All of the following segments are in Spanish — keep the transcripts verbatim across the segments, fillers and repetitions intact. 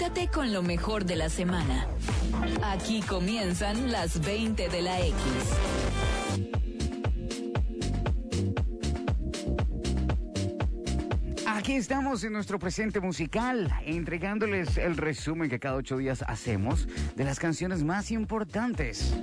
conéctate con lo mejor de la semana. Aquí comienzan las veinte de la X. Aquí estamos en nuestro presente musical, entregándoles el resumen que cada ocho días hacemos de las canciones más importantes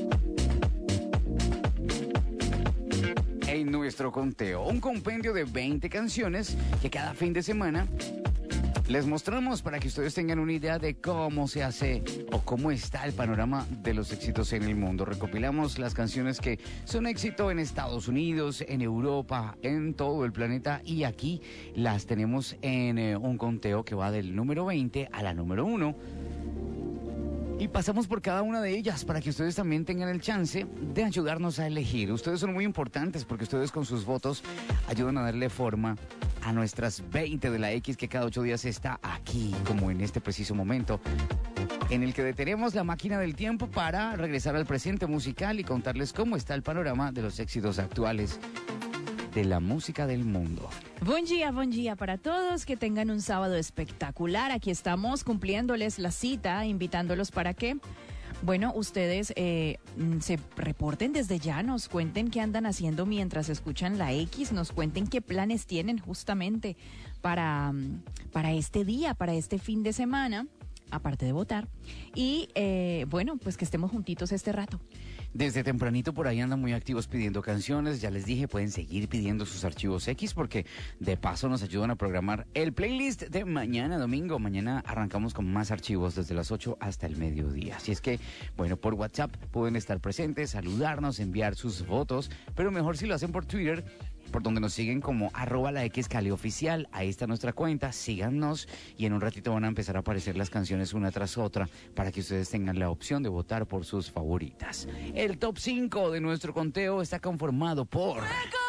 en nuestro conteo. Un compendio de veinte canciones que cada fin de semana les mostramos para que ustedes tengan una idea de cómo se hace o cómo está el panorama de los éxitos en el mundo. Recopilamos las canciones que son éxito en Estados Unidos, en Europa, en todo el planeta, y aquí las tenemos en eh, un conteo que va del número veinte a la número uno. Y pasamos por cada una de ellas para que ustedes también tengan el chance de ayudarnos a elegir. Ustedes son muy importantes porque ustedes con sus votos ayudan a darle forma a nuestras veinte de la X, que cada ocho días está aquí, como en este preciso momento, en el que detenemos la máquina del tiempo para regresar al presente musical y contarles cómo está el panorama de los éxitos actuales de la música del mundo. Buen día, buen día para todos, que tengan un sábado espectacular. Aquí estamos cumpliéndoles la cita, invitándolos para que, bueno, ustedes eh, se reporten desde ya, nos cuenten qué andan haciendo mientras escuchan la X, nos cuenten qué planes tienen justamente para, para este día, para este fin de semana, aparte de votar, y eh, bueno, pues que estemos juntitos este rato. Desde tempranito por ahí andan muy activos pidiendo canciones. Ya les dije, pueden seguir pidiendo sus archivos X porque de paso nos ayudan a programar el playlist de mañana domingo. Mañana arrancamos con más archivos desde las ocho hasta el mediodía. Así es que, bueno, por WhatsApp pueden estar presentes, saludarnos, enviar sus votos, pero mejor si lo hacen por Twitter, por donde nos siguen como arroba la X Cali Oficial. Ahí está nuestra cuenta, síganos y en un ratito van a empezar a aparecer las canciones una tras otra para que ustedes tengan la opción de votar por sus favoritas. El top cinco de nuestro conteo está conformado por...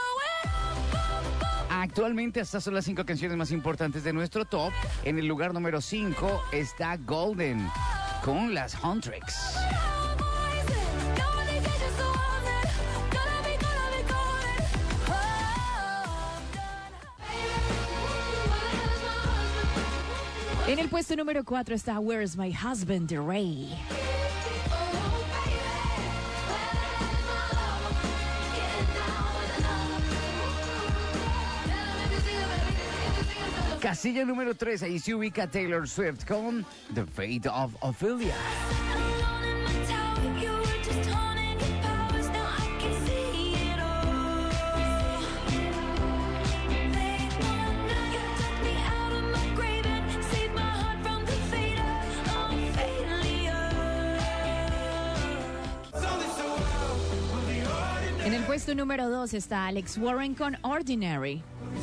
Actualmente estas son las cinco canciones más importantes de nuestro top. En el lugar número cinco está Golden con las Huntrix. En el puesto número cuatro está Where's My Husband, de Ray. Casilla número tres, ahí se ubica Taylor Swift con The Fate of Ophelia. En el puesto número dos está Alex Warren con Ordinary.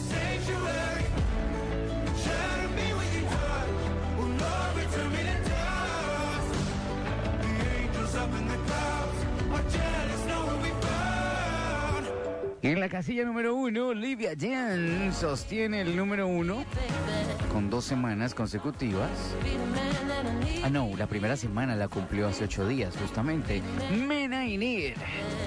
En la casilla número uno, Olivia Jen sostiene el número uno con dos semanas consecutivas. Ah, no, la primera semana la cumplió hace ocho días, justamente. Men I Need.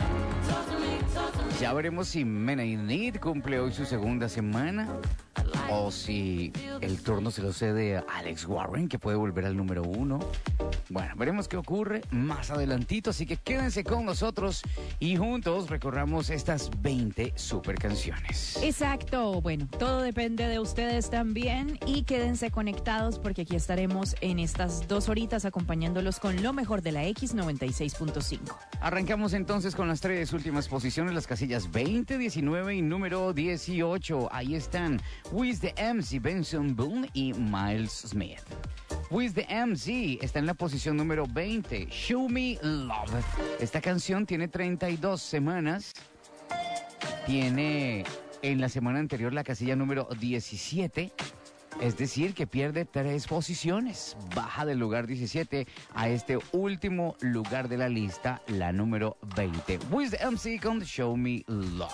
Ya veremos si Men I Need cumple hoy su segunda semana o si el turno se lo cede a Alex Warren, que puede volver al número uno. Bueno, veremos qué ocurre más adelantito, así que quédense con nosotros y juntos recorramos estas veinte super canciones. Exacto, bueno, todo depende de ustedes también y quédense conectados porque aquí estaremos en estas dos horitas acompañándolos con lo mejor de la X noventa y seis punto cinco. Arrancamos entonces con las tres últimas posiciones, las casillas veinte, diecinueve y número dieciocho. Ahí están Wiz the M C, Benson Boone y Miles Smith. Wiz the M C está en la posición número veinte, Show Me Love. Esta canción tiene treinta y dos semanas. Tiene en la semana anterior la casilla número diecisiete. Es decir, que pierde tres posiciones. Baja del lugar diecisiete a este último lugar de la lista, la número veinte. Wiz the M C con Show Me Love.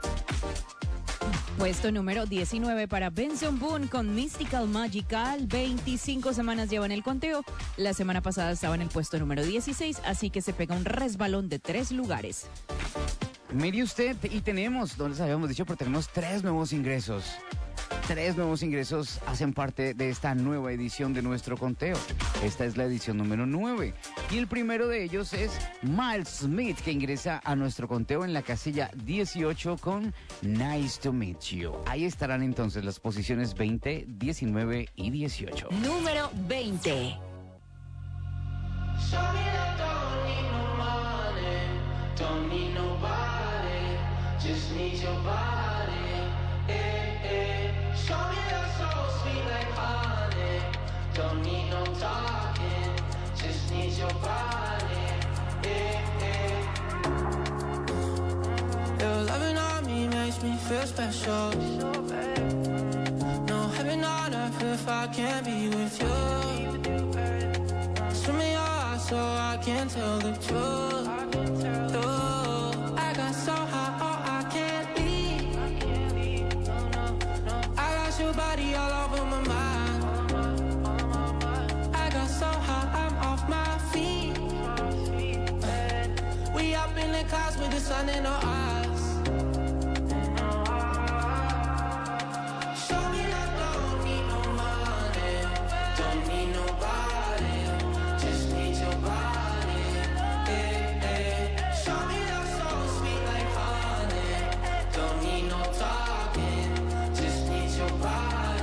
Puesto número diecinueve para Benson Boone con Mystical Magical. veinticinco semanas lleva en el conteo. La semana pasada estaba en el puesto número dieciséis, así que se pega un resbalón de tres lugares. Mire usted, y tenemos, no les habíamos dicho, pero tenemos tres nuevos ingresos Tres nuevos ingresos hacen parte de esta nueva edición de nuestro conteo. Esta es la edición número nueve. Y el primero de ellos es Miles Smith, que ingresa a nuestro conteo en la casilla dieciocho con Nice to Meet You. Ahí estarán entonces las posiciones veinte, diecinueve y dieciocho. Número veinte. Just need your body, eh, eh. Show me love so sweet like honey. Don't need no talking, just need your body, eh, eh. Your loving on me makes me feel special. No heaven on earth if I can't be with you. Swim me your eyes so I can tell the truth. Oh, I got so high. Your body all over my mind. I got so high, I'm off my feet. We up in the clouds with the sun in our eyes. Show me that don't need no money, don't need nobody, just need your body. Eh, eh. Show me that so sweet like honey, don't need no talking, just need your body.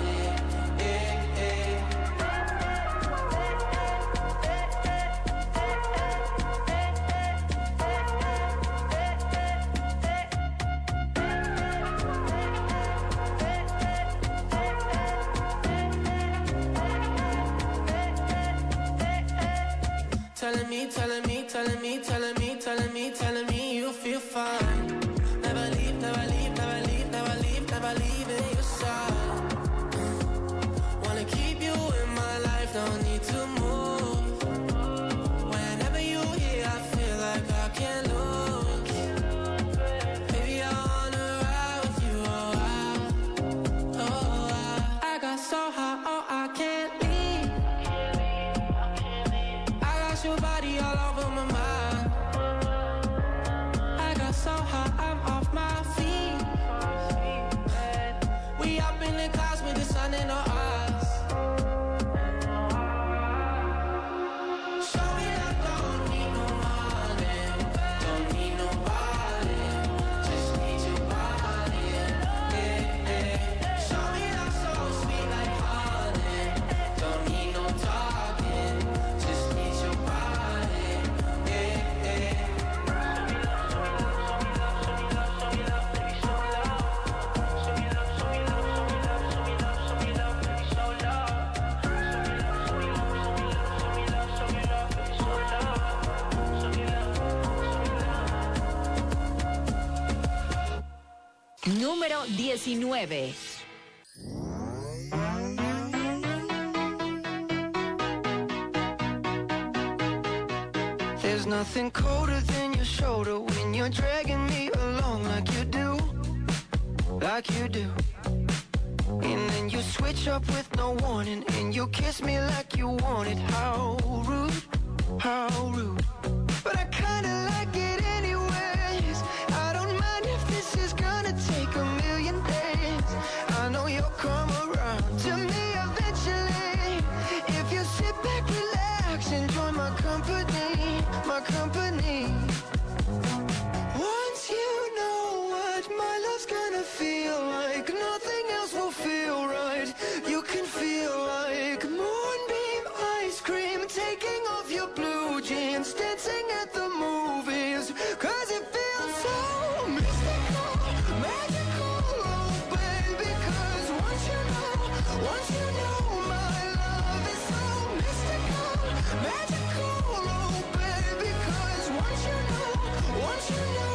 Telling me, telling me, telling me, telling me, telling me, telling me you feel fine. Never leave, never leave, never leave, never leave, never leave in your side. Wanna keep you in my life, don't need to move. Whenever you here, I feel like I can't lose. Baby, I wanna ride with you, oh, I, oh, I, I got so high, oh, I can't leave. Your body all over my mind. I got so high, I'm off my feet. We up in the clouds with the sun in our eyes. Show me that don't need no money, don't need nobody, just need your body. Eh, eh. Show me that so sweet like honey, don't need no talking, just need your body. Número diecinueve. There's nothing colder than your shoulder when you're dragging me along like you do, like you do. And then you switch up with no warning, and you kiss me like you want it. How rude, how rude. But I kinda like it anyways. I don't mind if this is gonna take a million days. I know you'll come around to me eventually. If you sit back, relax, enjoy my company, my company. Once you know what my love's gonna feel like, nothing else will feel right. You can feel like moonbeam ice cream, taking off your blue jeans, dancing at the movies. Cause it feels so mystical, magical, oh baby. Cause once you know, once you know my love is so mystical, magical, oh baby. Cause once you know, once you know,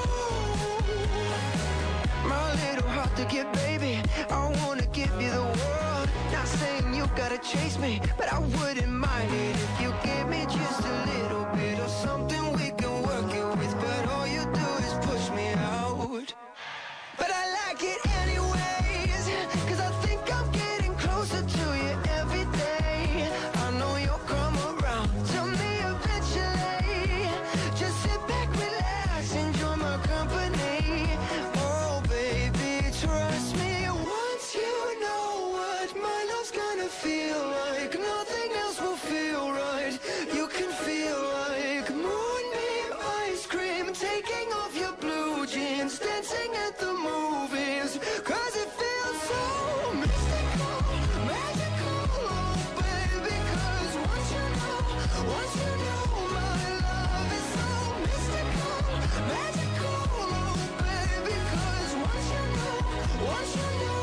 my little heart to get, baby, I wanna give you the world. Not saying you gotta chase me, but I wouldn't mind it if you gave me just a little bit of something we can work it with. But all you do is push me out. But I like it anyways, cause I think I'm getting closer to you every day. I know you'll come around to me eventually. Just sit back, relax, enjoy my company. Oh baby, trust me, once you know love's gonna feel like nothing else will feel right. You can feel like moonbeam ice cream, taking off your blue jeans, dancing at the movies, cause it feels so mystical, magical, oh baby, cause once you know, once you know my love is so mystical, magical, oh baby, cause once you know, once you know.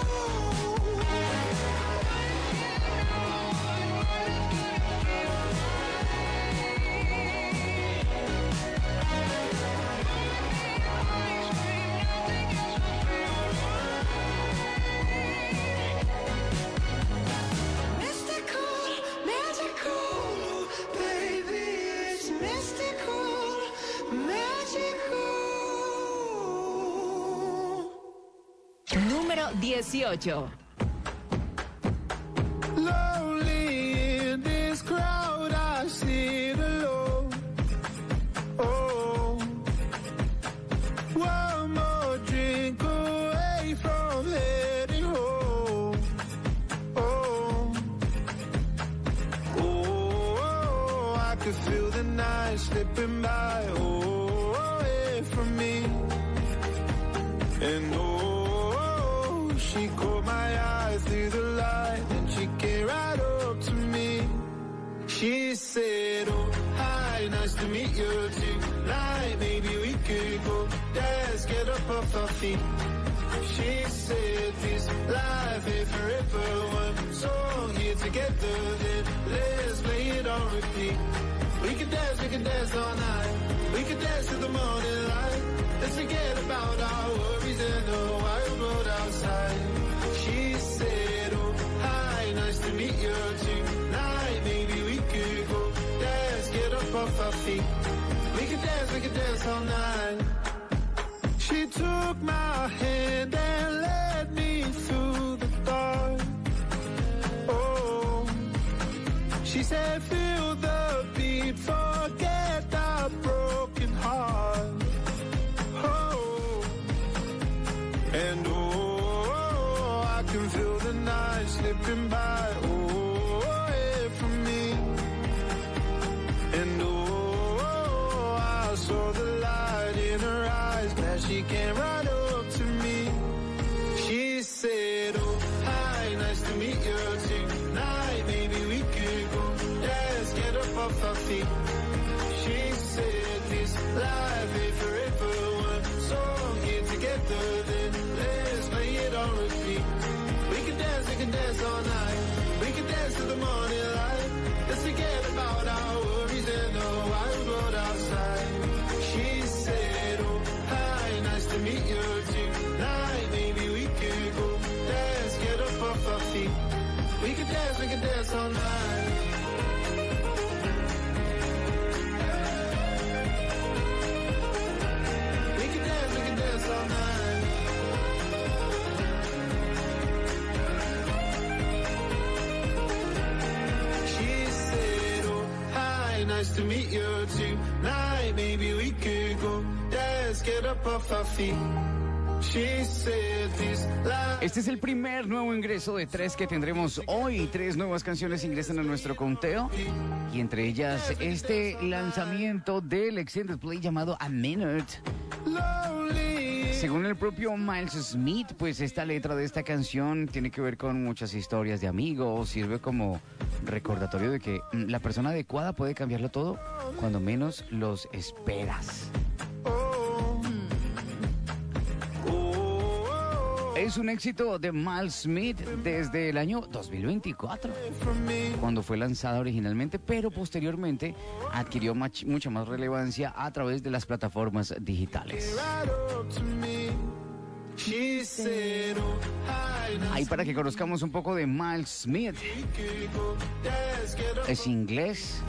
Número dieciocho. Lonely in this crowd, I sit alone. Oh, one more drink away from heading home. Oh, oh, I could feel the night slipping by. Oh, away from me, and oh. She caught my eye through the light and she came right up to me. She said, oh, hi, nice to meet you tonight. Maybe we could go dance, get up off our feet. She said, this life ain't forever. One song here together, then let's play it on repeat. We can dance, we can dance all night. We can dance till the morning light. Let's forget about our worries and the wild road outside. She said, oh, hi, nice to meet you tonight. Maybe we could go dance, get up off our feet. We can dance, we can dance all night. She took my hand and led me through the dark. Oh, she said, feel the beat, forget the broken heart. And oh, I can feel the night slipping by, oh, away from me. And oh, I saw the light in her eyes, glad she came right up to me. She said, oh, hi, nice to meet you tonight. Maybe we could go dance, get up off our feet. She said, this life ain't forever. One song here together, then let's play it on repeat. We can dance, we can dance all night. We can dance till the morning light. Let's forget about our worries and the wild road outside. She said, oh, hi, nice to meet you tonight. Maybe we could go dance, get up off our feet. We can dance, we can dance all night. We can dance, we can dance all night. Nice to meet you tonight. Maybe we could go dance, get up off our feet. She said this life. Este es el primer nuevo ingreso de tres que tendremos hoy. Tres nuevas canciones ingresan a nuestro conteo. Y entre ellas, este lanzamiento del Extended Play llamado A Minute. Según el propio Miles Smith, pues esta letra de esta canción tiene que ver con muchas historias de amigos, sirve como recordatorio de que mm, la persona adecuada puede cambiarlo todo cuando menos los esperas. Es un éxito de Miles Smith desde el año dos mil veinticuatro, cuando fue lanzada originalmente, pero posteriormente adquirió mach- mucha más relevancia a través de las plataformas digitales. Ahí para que conozcamos un poco de Miles Smith. Es inglés.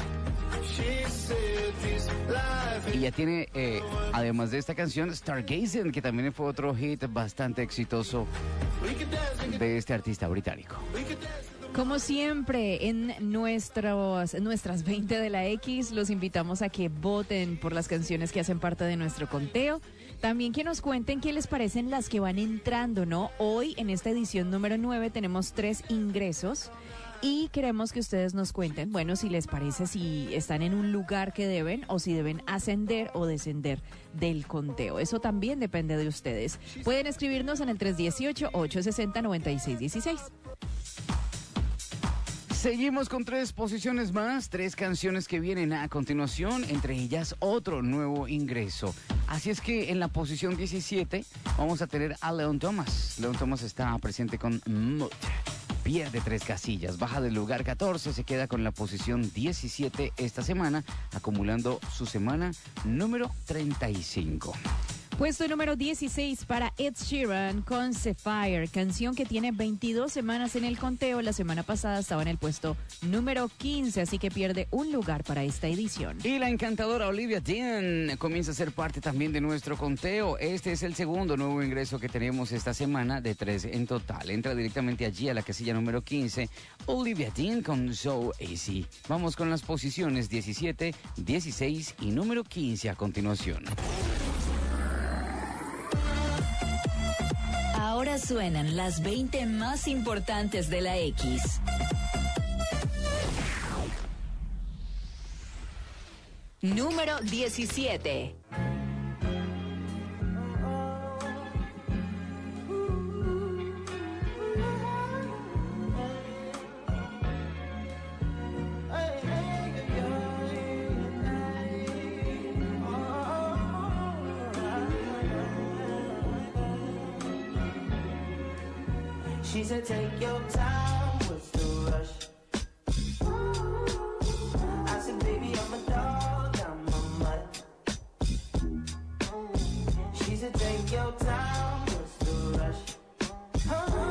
Y ya tiene, eh, además de esta canción, Stargazing, que también fue otro hit bastante exitoso de este artista británico. Como siempre, en nuestros, nuestras veinte de la X, los invitamos a que voten por las canciones que hacen parte de nuestro conteo. También que nos cuenten qué les parecen las que van entrando, ¿no? Hoy, en esta edición número nueve, tenemos tres ingresos y queremos que ustedes nos cuenten, bueno, si les parece, si están en un lugar que deben o si deben ascender o descender del conteo. Eso también depende de ustedes. Pueden escribirnos en el tres uno ocho, ocho seis cero, nueve seis uno seis. Seguimos con tres posiciones más, tres canciones que vienen a continuación, entre ellas otro nuevo ingreso. Así es que en la posición diecisiete vamos a tener a Leon Thomas. Leon Thomas está presente con Mood. Pierde tres casillas, baja del lugar catorce, se queda con la posición diecisiete esta semana, acumulando su semana número treinta y cinco. Puesto número dieciséis para Ed Sheeran con Sapphire, canción que tiene veintidós semanas en el conteo. La semana pasada estaba en el puesto número quince, así que pierde un lugar para esta edición. Y la encantadora Olivia Dean comienza a ser parte también de nuestro conteo. Este es el segundo nuevo ingreso que tenemos esta semana, de tres en total. Entra directamente allí a la casilla número quince, Olivia Dean con So Easy. Vamos con las posiciones diecisiete, dieciséis y número quince a continuación. Ahora suenan las veinte más importantes de la X. Número diecisiete. She said, take your time, what's the rush? I said, baby, I'm a dog, I'm a mutt. She said, take your time, what's the rush?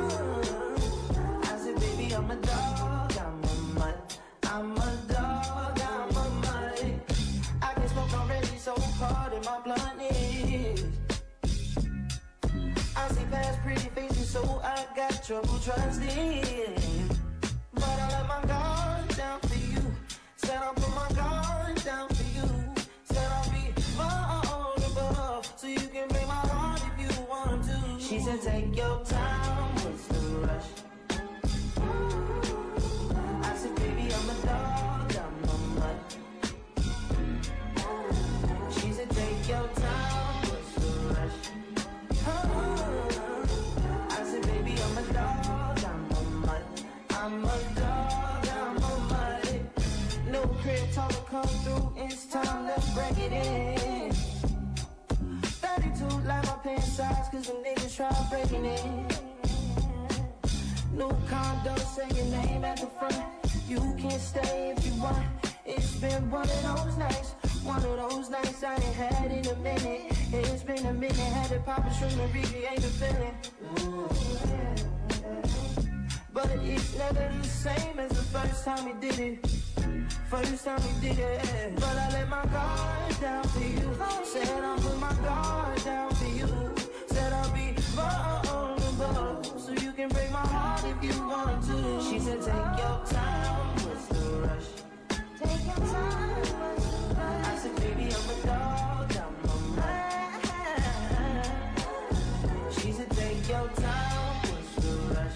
I said, baby, I'm a dog, I'm a mutt. I'm a dog, I'm a mutt. I can smoke already, so hard in my blunt is. I see past pretty faces, so I got trouble trusting. But I let my guard down for you. Said I'll put my guard down for you. Said I'll be vulnerable, so you can break my heart if you want to. She said, take your time, what's the rush? I said, baby, I'm a dog, I'm a mutt. She said, take your time, what's the rush? I'm a dog, I'm a mutt. No crib talk come through, it's time to break it in. thirty-two like my pants size, cause them niggas try breaking it. New condo, say your name at the front. You can stay if you want. It's been one of those nights, one of those nights I ain't had in a minute. It's been a minute, had to pop a string and recreate the feeling. Ooh, yeah. But it's never the same as the first time we did it. First time we did it. But I let my guard down for you. Said I'll put my guard down for you. Said I'll be vulnerable, so you can break my heart if you want to. She said, take your time, what's the rush? Take your time, what's the rush? I said, baby, I'm a dog, I'm a mutt. She said, take your time, what's the rush?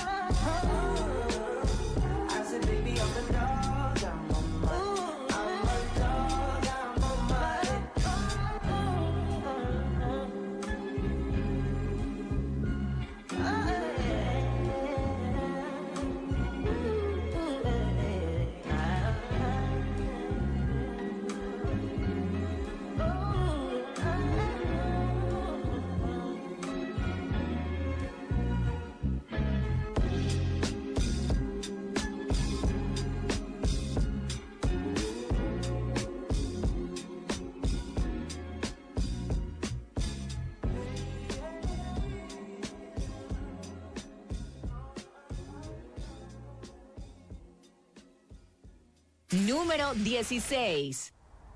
Número dieciséis.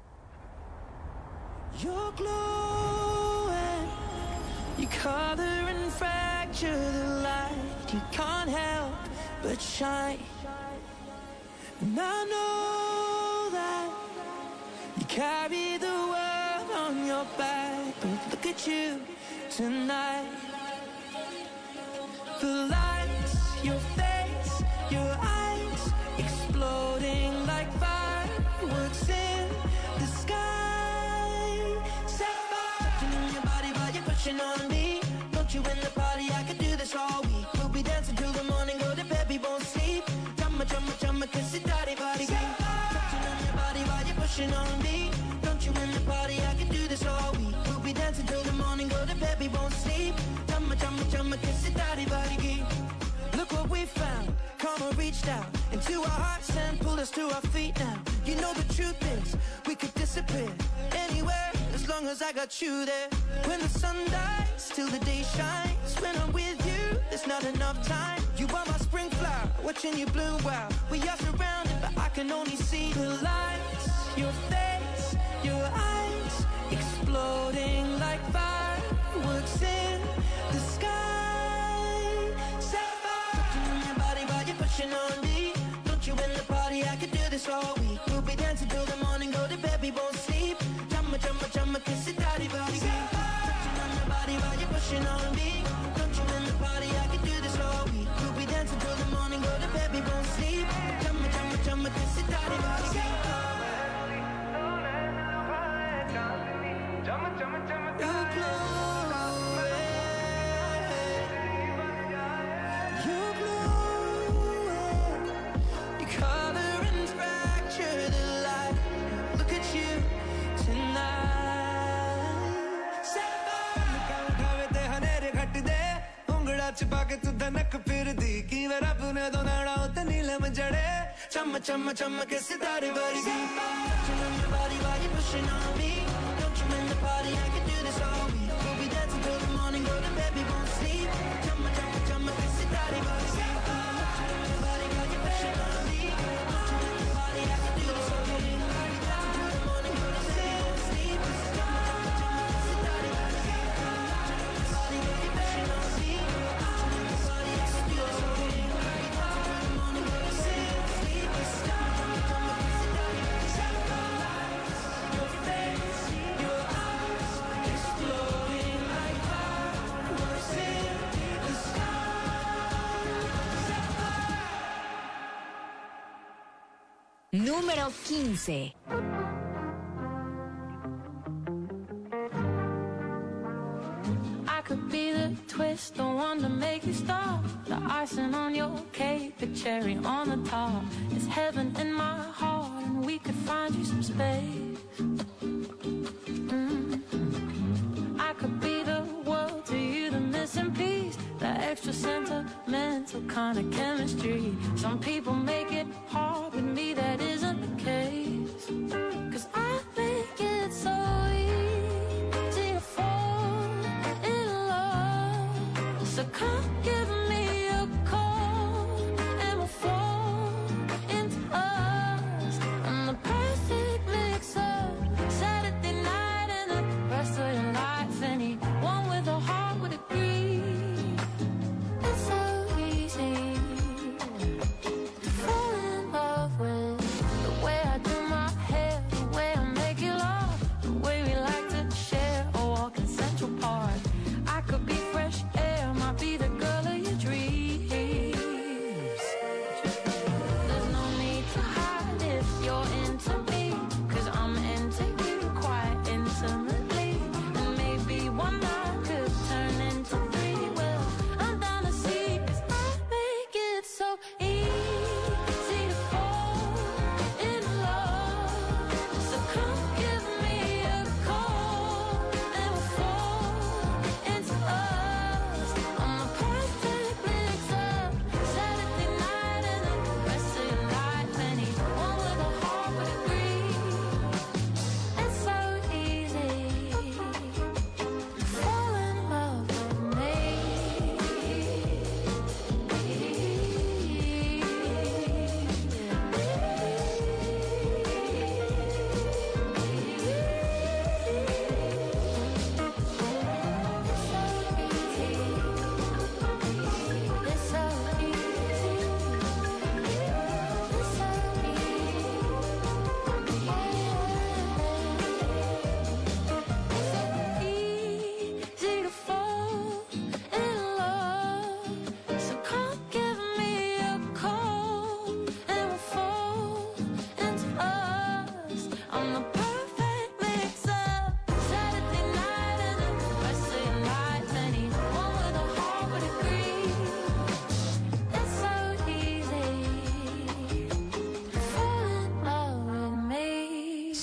You're glowing, you color and fracture the light. You can't help but shine. And I know that you carry the world on your back. But look at you tonight. The lights, your face, your eyes, exploding like fireworks in the sky. Set fire. Touching on your body while you're pushing on me. Don't you in the party, I could do this all week. We'll be dancing till the morning, go to bed, we won't sleep. Chumma, chumma, chumma, kiss it, daddy, body. Touching on your body while you're pushing on me. Don't you in the party, I could do this all week. We'll be dancing till the morning, go to bed, we won't sleep. Chumma, chumma, chumma, kiss it, daddy, body. Look what we found, karma reached out into our hearts and pulled us to our feet now. You know the truth is, we could disappear anywhere as long as I got you there. When the sun dies, till the day shines. When I'm with you, there's not enough time. You are my spring flower, watching you bloom wow. We are surrounded, but I can only see the lights. Your face, your eyes, exploding like fireworks in the sky. Set fire. Touching on your body while you're pushing on me. Don't you in the party, I could do this all week. We'll be dancing till the morning, go to bed, we won't sleep. Chumma, chumma, chumma, kiss it, daddy, body. Touching on your body while you're pushing on me. Don't you in the party, I could do this all week. We'll be dancing till the morning, go to bed, we won't sleep. Chumma, chumma, chumma, kiss it, daddy, body. You glow, you glow, you color and fracture the light. Look at you tonight. Set fire. उठावे ते हनेरे घट दे उंगड़ा छिपा के तू धनक फिर दी की मेरा पुने तो नाड़ा उते नीलम जड़े Chumma, chumma, chumma, kiss it, daddy, body. Touching on your body while you're pushing on me. Don't you in the party, I can do this all week. We'll be dancing till the morning, go to bed, we won't sleep. Chumma, chumma, chumma, kiss it, daddy, body. Touching on your body while you're pushing on me. Don't you in the party, I can do this all week. We'll be dancing till the morning, go to bed, we won't sleep. Chumma, chumma, chumma, kiss it, daddy, body. Touching on your body while you're pushing on me. Don't you in the party, I can do this all week. We'll be dancing till the morning, go to bed, we won't sleep. Chumma, chumma, chumma, kiss it, daddy, body. Your face, your eyes, exploding like fireworks in the sky. Número quince. I could be the twist, the one to make you stop. The icing on your cake, the cherry on the top. It's heaven in my heart, and we could find you some space. Mm. I could be the world to you, the missing piece, the extra sentimental kind of chemistry. Some people make it hard, with me that isn't the case. 'Cause I make it so easy to fall in love. So come give me a call, and we'll fall into us. I'm the perfect mix of Saturday night and the rest of your life. Anyone with a heart would agree. It's so easy to fall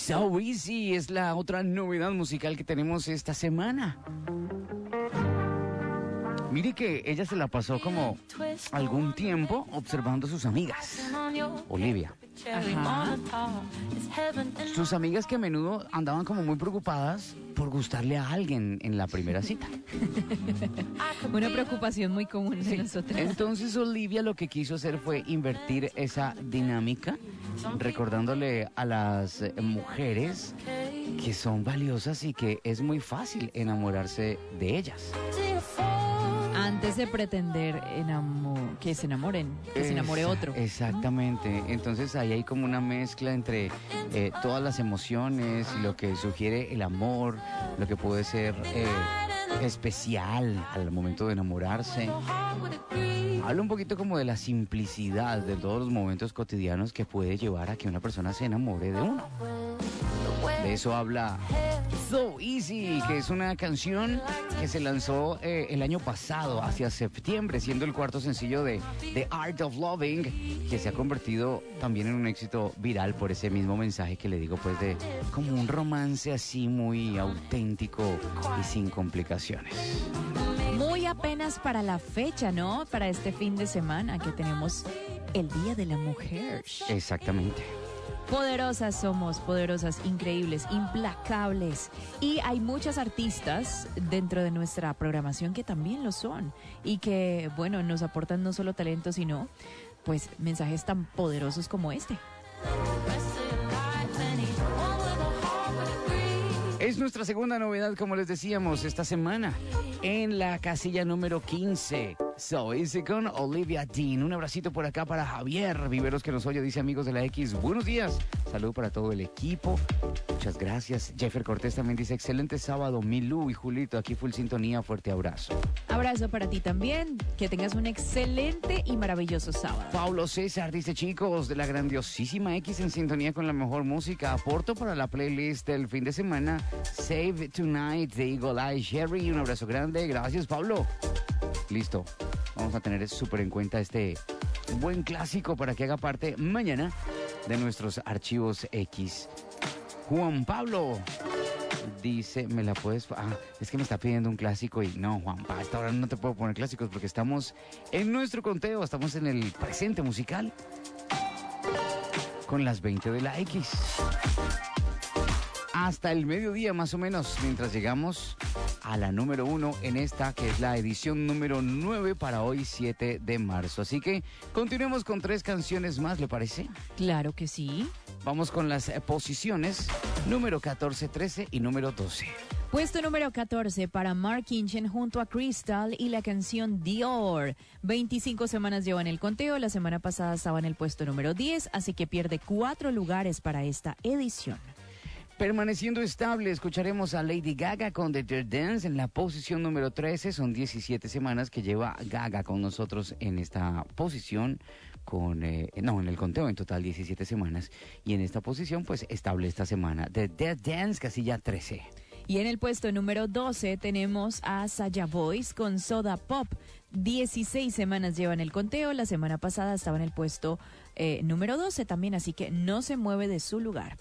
So Easy es la otra novedad musical que tenemos esta semana. Mire que ella se la pasó como algún tiempo observando a sus amigas. Olivia. Ajá. Sus amigas que a menudo andaban como muy preocupadas por gustarle a alguien en la primera cita. Una preocupación muy común de nosotras. Entonces Olivia lo que quiso hacer fue invertir esa dinámica, recordándole a las eh, mujeres que son valiosas y que es muy fácil enamorarse de ellas. Antes de pretender enamo- que se enamoren, que se enamore Esa- otro. Exactamente. Entonces ahí hay como una mezcla entre eh, todas las emociones y lo que sugiere el amor, lo que puede ser eh, especial al momento de enamorarse. Habla un poquito como de la simplicidad de todos los momentos cotidianos que puede llevar a que una persona se enamore de uno. De eso habla So Easy, que es una canción que se lanzó eh, el año pasado, hacia septiembre, siendo el cuarto sencillo de The Art of Loving, que se ha convertido también en un éxito viral por ese mismo mensaje que le digo, pues de como un romance así muy auténtico y sin complicaciones. Muy apenas para la fecha, ¿no? Para este fin de semana que tenemos el Día de la Mujer. Exactamente. Poderosas somos, poderosas, increíbles, implacables. Y hay muchas artistas dentro de nuestra programación que también lo son. Y que, bueno, nos aportan no solo talento, sino, pues, mensajes tan poderosos como este. Es nuestra segunda novedad, como les decíamos, esta semana en la casilla número quince. So Easy con Olivia Dean. Un abracito por acá para Javier Viveros que nos oye, dice amigos de la X. Buenos días. Salud para todo el equipo. Muchas gracias. Jeffer Cortés también dice excelente sábado, Milú y Julito. Aquí full sintonía. Fuerte abrazo. Abrazo para ti también. Que tengas un excelente y maravilloso sábado. Paulo César dice chicos de la grandiosísima X en sintonía con la mejor música. Aporto para la playlist del fin de semana Save Tonight de Eagle Eye Sherry. Un abrazo grande. Gracias, Pablo. Listo. Vamos a tener súper en cuenta este buen clásico para que haga parte mañana de nuestros archivos X. Juan Pablo dice, ¿me la puedes...? Ah, es que me está pidiendo un clásico y no, Juan Pablo, hasta ahora no te puedo poner clásicos porque estamos en nuestro conteo, estamos en el presente musical con las veinte de la X. Hasta el mediodía más o menos, mientras llegamos a la número uno en esta, que es la edición número nueve para hoy, siete de marzo. Así que continuemos con tres canciones más, ¿le parece? Claro que sí. Vamos con las eh, posiciones número catorce, trece y número doce. Puesto número catorce para Mark Kinchen junto a Crystal y la canción Dior. veinticinco semanas lleva en el conteo, la semana pasada estaba en el puesto número diez, así que pierde cuatro lugares para esta edición. Permaneciendo estable, escucharemos a Lady Gaga con The Dirt Dance en la posición número trece. Son diecisiete semanas que lleva Gaga con nosotros en esta posición, con eh, no, en el conteo en total diecisiete semanas. Y en esta posición, pues, estable esta semana. The Dirt Dance, casilla trece. Y en el puesto número doce tenemos a Saja Boys con Soda Pop. dieciséis semanas lleva en el conteo, la semana pasada estaba en el puesto eh, número doce también, así que no se mueve de su lugar.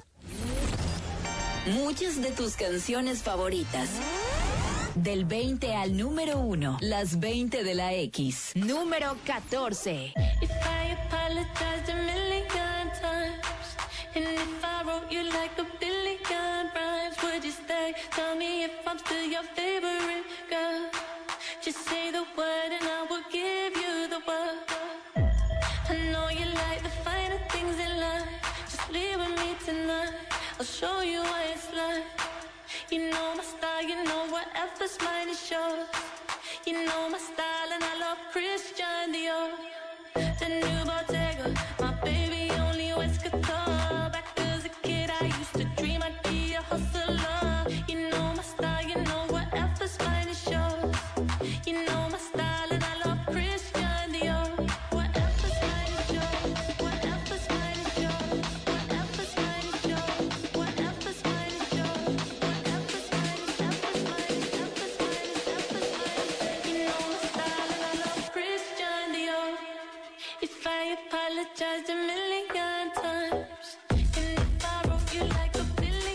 Muchas de tus canciones favoritas. Del veinte al número uno. Las veinte de la X. Número catorce. If I apologized a million times, and if I wrote you like a billion rhymes, would you stay? Tell me if I'm still your favorite girl. Just say the word and I will give you the world. I know you like the finer things in life. Just leave with me tonight. I'll show you what it's like. You know my style, you know whatever's mine is yours. You know my style and I love Christian Dior. The new Bottega, my baby only wears couture. Back as a kid I used to dream I'd be a hustler. You know my style, you know whatever's mine is yours. You know my style and I love Christian Dior. Whatever's mine is yours. Whatever's mine is yours. Whatever's mine is yours. Whatever's mine is yours. Whatever's mine is, whatever's mine is, whatever's mine is, whatever's mine is. You know my style and I love Christian Dior. If I apologized a million times, and if I wrote you like a billion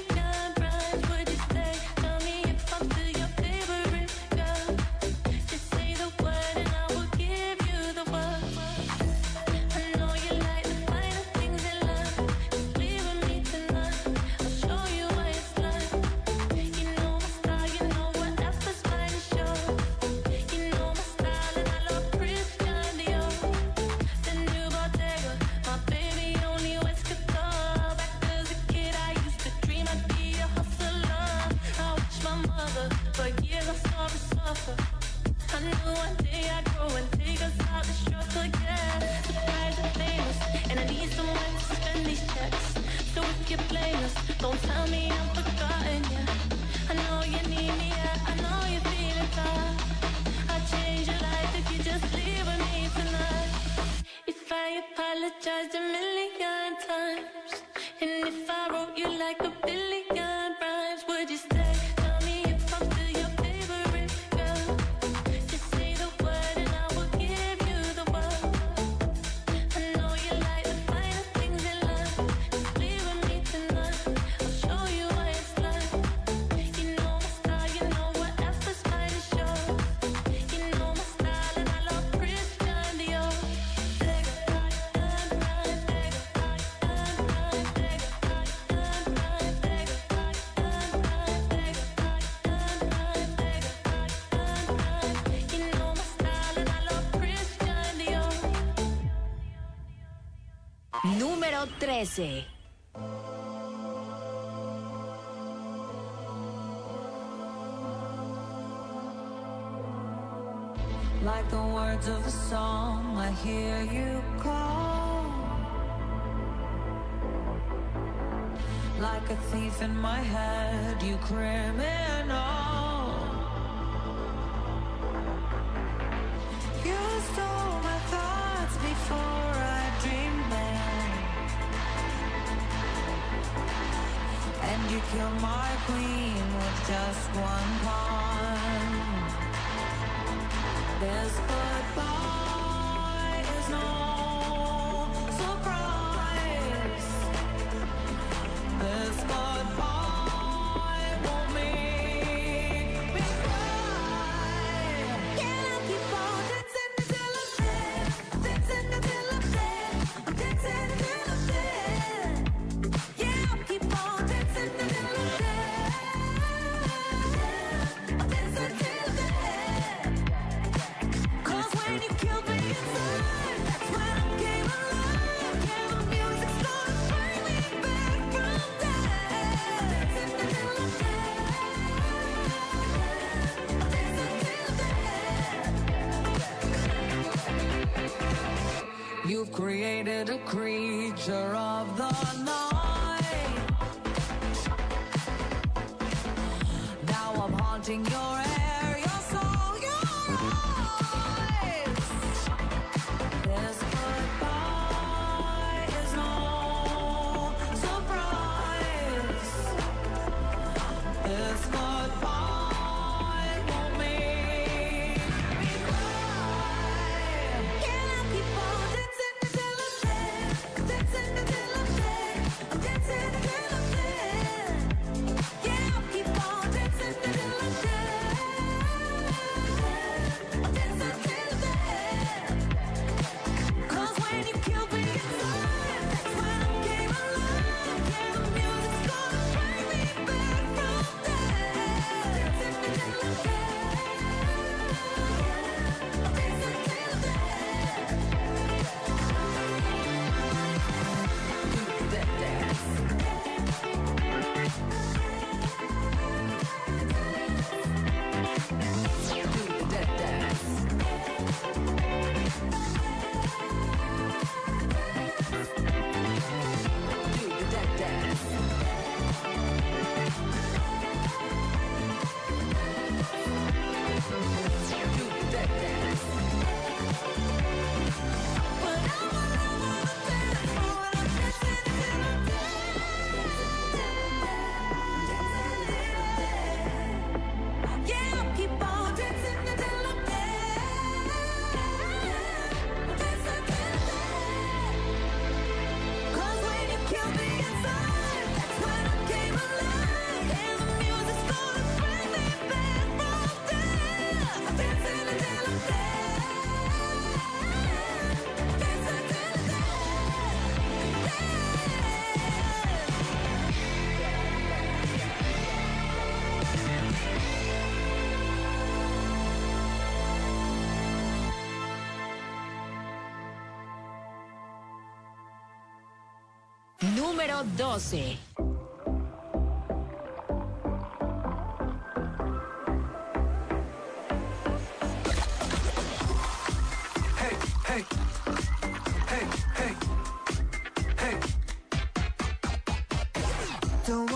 sign these checks. So if you're players, don't tell me I'm forgotten, yeah. I know you need me, yeah, I know you're feeling fine. I'll change your life if you just leave with me tonight. If I apologized a million times, and if I wrote you like a billion rhymes, would you stay? Tell me if I'm still your favorite girl. Just say the word and I will give you the world. I know you like the finer things in life. Just leave with me tonight, I'll show you what it's like. You know my style, you know whatever's right is yours. You know my style and I love Christian Dior. Número trece. Like the words of a song, I hear you call. Like a thief in my head, you criminal. You stole my thoughts before I dreamed them, and you killed my queen with just one pawn. This goodbye is no surprise. This goodbye won't make me cry. Can I keep on dancing until I'm dead? Dancing until I'm dead. I'm dancing until I'm dead. Yeah, I'll keep on dancing until I'm dead. I'm dancing until I'm dead. Cause when you killed me inside, that's when I came alive. Yeah, the music's gonna bring me back from death. Dancing until I'm dead. Dancing until I'm dead. You've created a creature of the night. Now I'm haunting your air, your soul, your eyes. This goodbye is no surprise. This goodbye won't make me cry. Can I keep on dancing until I'm dead? Dancing until I'm dead. I'm dancing until I'm dead. Yeah, I'll keep on dancing until I'm dead. I'm dancing until I'm dead. Cause when you killed me inside, that's when I came alive. Yeah, the music's gonna bring me back from death. Dancing until I'm dead. I'm dancing until I'm dead. Do that dance. Do that dance. Do that dance. Do that dance. But I'm all over the dance floor and I'm dancing until I'm dead. Yeah, I'll keep on dancing until I'm dead. Dancing until I'm dead. Cause when you killed me inside, that's when I came alive. And the music's gonna bring me back from death. Dancing until I'm dead. Dancing until I'm dead. Número doce. Hey, hey, hey, hey, hey.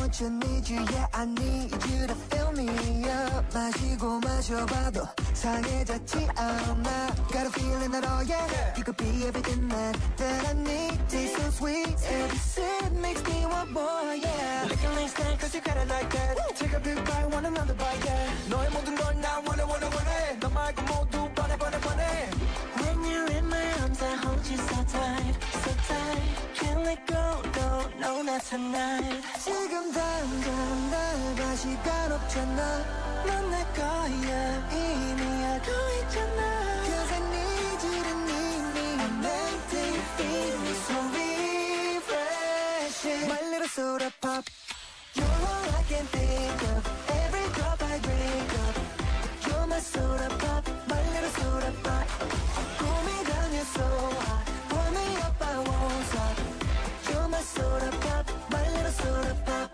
much I need you, yeah I need you to fill me up. 마시고 마셔봐도 상해졌지 않아. Got a feeling that oh yeah, you could be everything that, that I need. Taste so sweet, every sip makes me want more, yeah. Licking like snack, cause you got it like that. Take a big bite, want another bite, yeah. 너의 모든 걸 나 원해 원해 원해. 너 말고 모두 번해 번해 번해. When you're in my arms, I hold you so tight, so tight. Can't let go, no, no, not tonight. 지금 당장 날 봐, 시간 없잖아. 넌 내 거야, 이미 알고 있잖아. Cause I need you to need me. I'm empty, feed me so refreshing. My little soda pop. You're all I can think of. Every drop I drink up. You're my soda pop, my little soda pop. Cool me down, you're so hot. Pour me up, I won't stop. You're my soda pop, my little soda pop.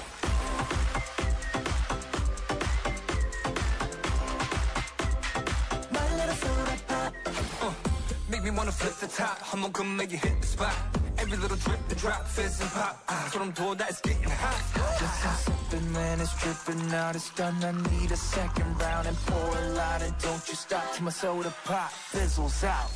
My little soda pop. Uh, make me wanna flip the top. 한번 come make you hit the spot. Every little drip and drop, fizz and pop. Ah, 소름 돋아, it's getting hot. Just have something when it's dripping out. It's done, I need a second round. And pour a lot and don't you stop till my soda pop fizzles out.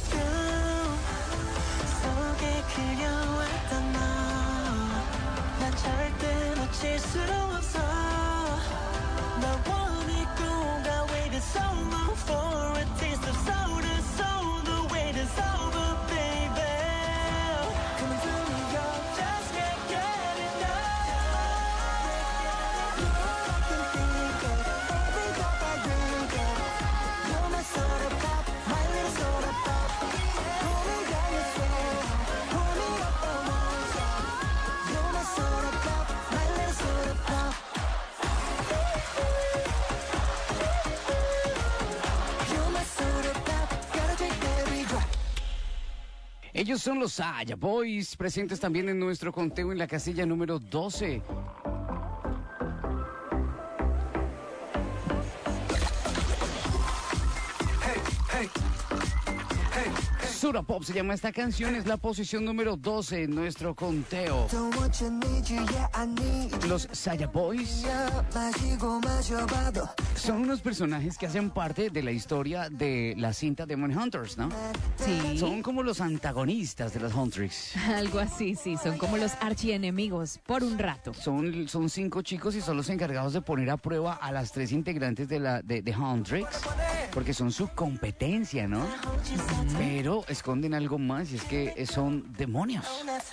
속에 그려왔던 너. 난 절대 놓칠 수 없어. 나 원했고 가 waited so long for a taste of soda. So the wait is over, baby. Coming through me, yo, just can't get enough. All I can think of, every drop I drink of. You're my soda pop, my little soda pop. Pull me down, you're so hot. Pull me up, I won't stop. You're my soda pop, my little soda pop. You're my soda pop, gotta drink every drop. Ellos son los Saya Boys, presentes también en nuestro conteo en la casilla número doce. Hey, hey, hey, hey. Soda Pop se llama esta canción, es la posición número doce en nuestro conteo. Don't want you, need you, yeah I need you. Los Saya Boys 마시고 마셔봐도 son unos personajes que hacen parte de la historia de la cinta Demon Hunters, ¿no? Sí. Son como los antagonistas de los Huntrix. Algo así, sí, son como los archienemigos por un rato. Son, son cinco chicos y son los encargados de poner a prueba a las tres integrantes de la de, de Huntrix, porque son su competencia, ¿no? Pero esconden algo más y es que son demonios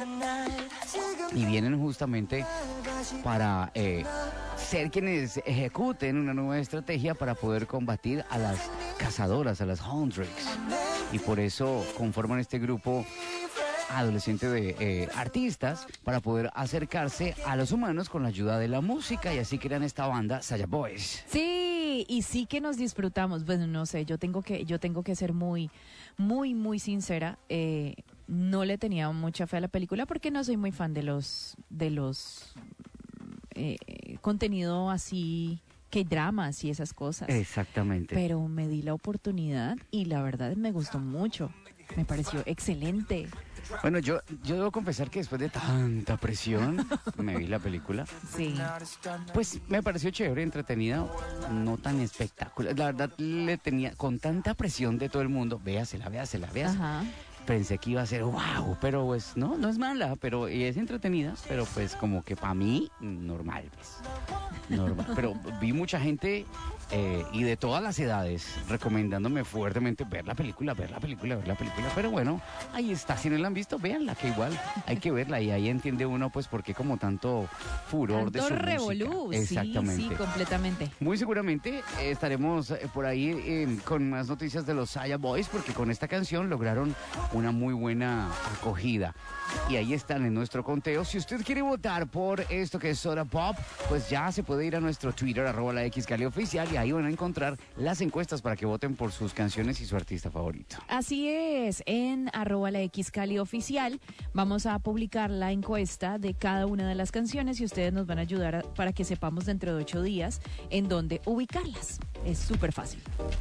y vienen justamente para eh, ser quienes ejecuten una nueva estrategia para poder combatir a las cazadoras, a las Huntrix, y por eso conforman este grupo adolescente de eh, artistas para poder acercarse a los humanos con la ayuda de la música, y así crean esta banda Saya Boys. Sí, y sí que nos disfrutamos. Bueno, no sé, yo tengo que, yo tengo que ser muy, muy, muy sincera. Eh, no le tenía mucha fe a la película porque no soy muy fan de los, de los eh, contenido así, que dramas y esas cosas. Exactamente. Pero me di la oportunidad y la verdad me gustó mucho. Me pareció excelente. Bueno, yo, yo debo confesar que después de tanta presión me vi la película. Sí. Pues me pareció chévere, entretenida, no tan espectacular. La verdad, le tenía con tanta presión de todo el mundo, véasela, véasela, véasela. Ajá. Pensé que iba a ser wow, pero pues no, no es mala, pero y es entretenida, pero pues como que para mí, normal, pues. Normal. Pero vi mucha gente eh, y de todas las edades recomendándome fuertemente ver la película, ver la película, ver la película. Pero bueno, ahí está. Si no la han visto, véanla, que igual hay que verla y ahí entiende uno pues por qué como tanto furor de Tanto su revolú, música. Exactamente. Sí, sí, completamente. Muy seguramente eh, estaremos eh, por ahí eh, con más noticias de los Saya Boys, porque con esta canción lograron una muy buena acogida. Y ahí están en nuestro conteo. Si usted quiere votar por esto que es Soda Pop, pues ya se puede ir a nuestro Twitter, arroba la X Cali Oficial, y ahí van a encontrar las encuestas para que voten por sus canciones y su artista favorito. Así es, en arroba la X Cali Oficial vamos a publicar la encuesta de cada una de las canciones y ustedes nos van a ayudar a- para que sepamos dentro de ocho días en dónde ubicarlas. Es súper fácil.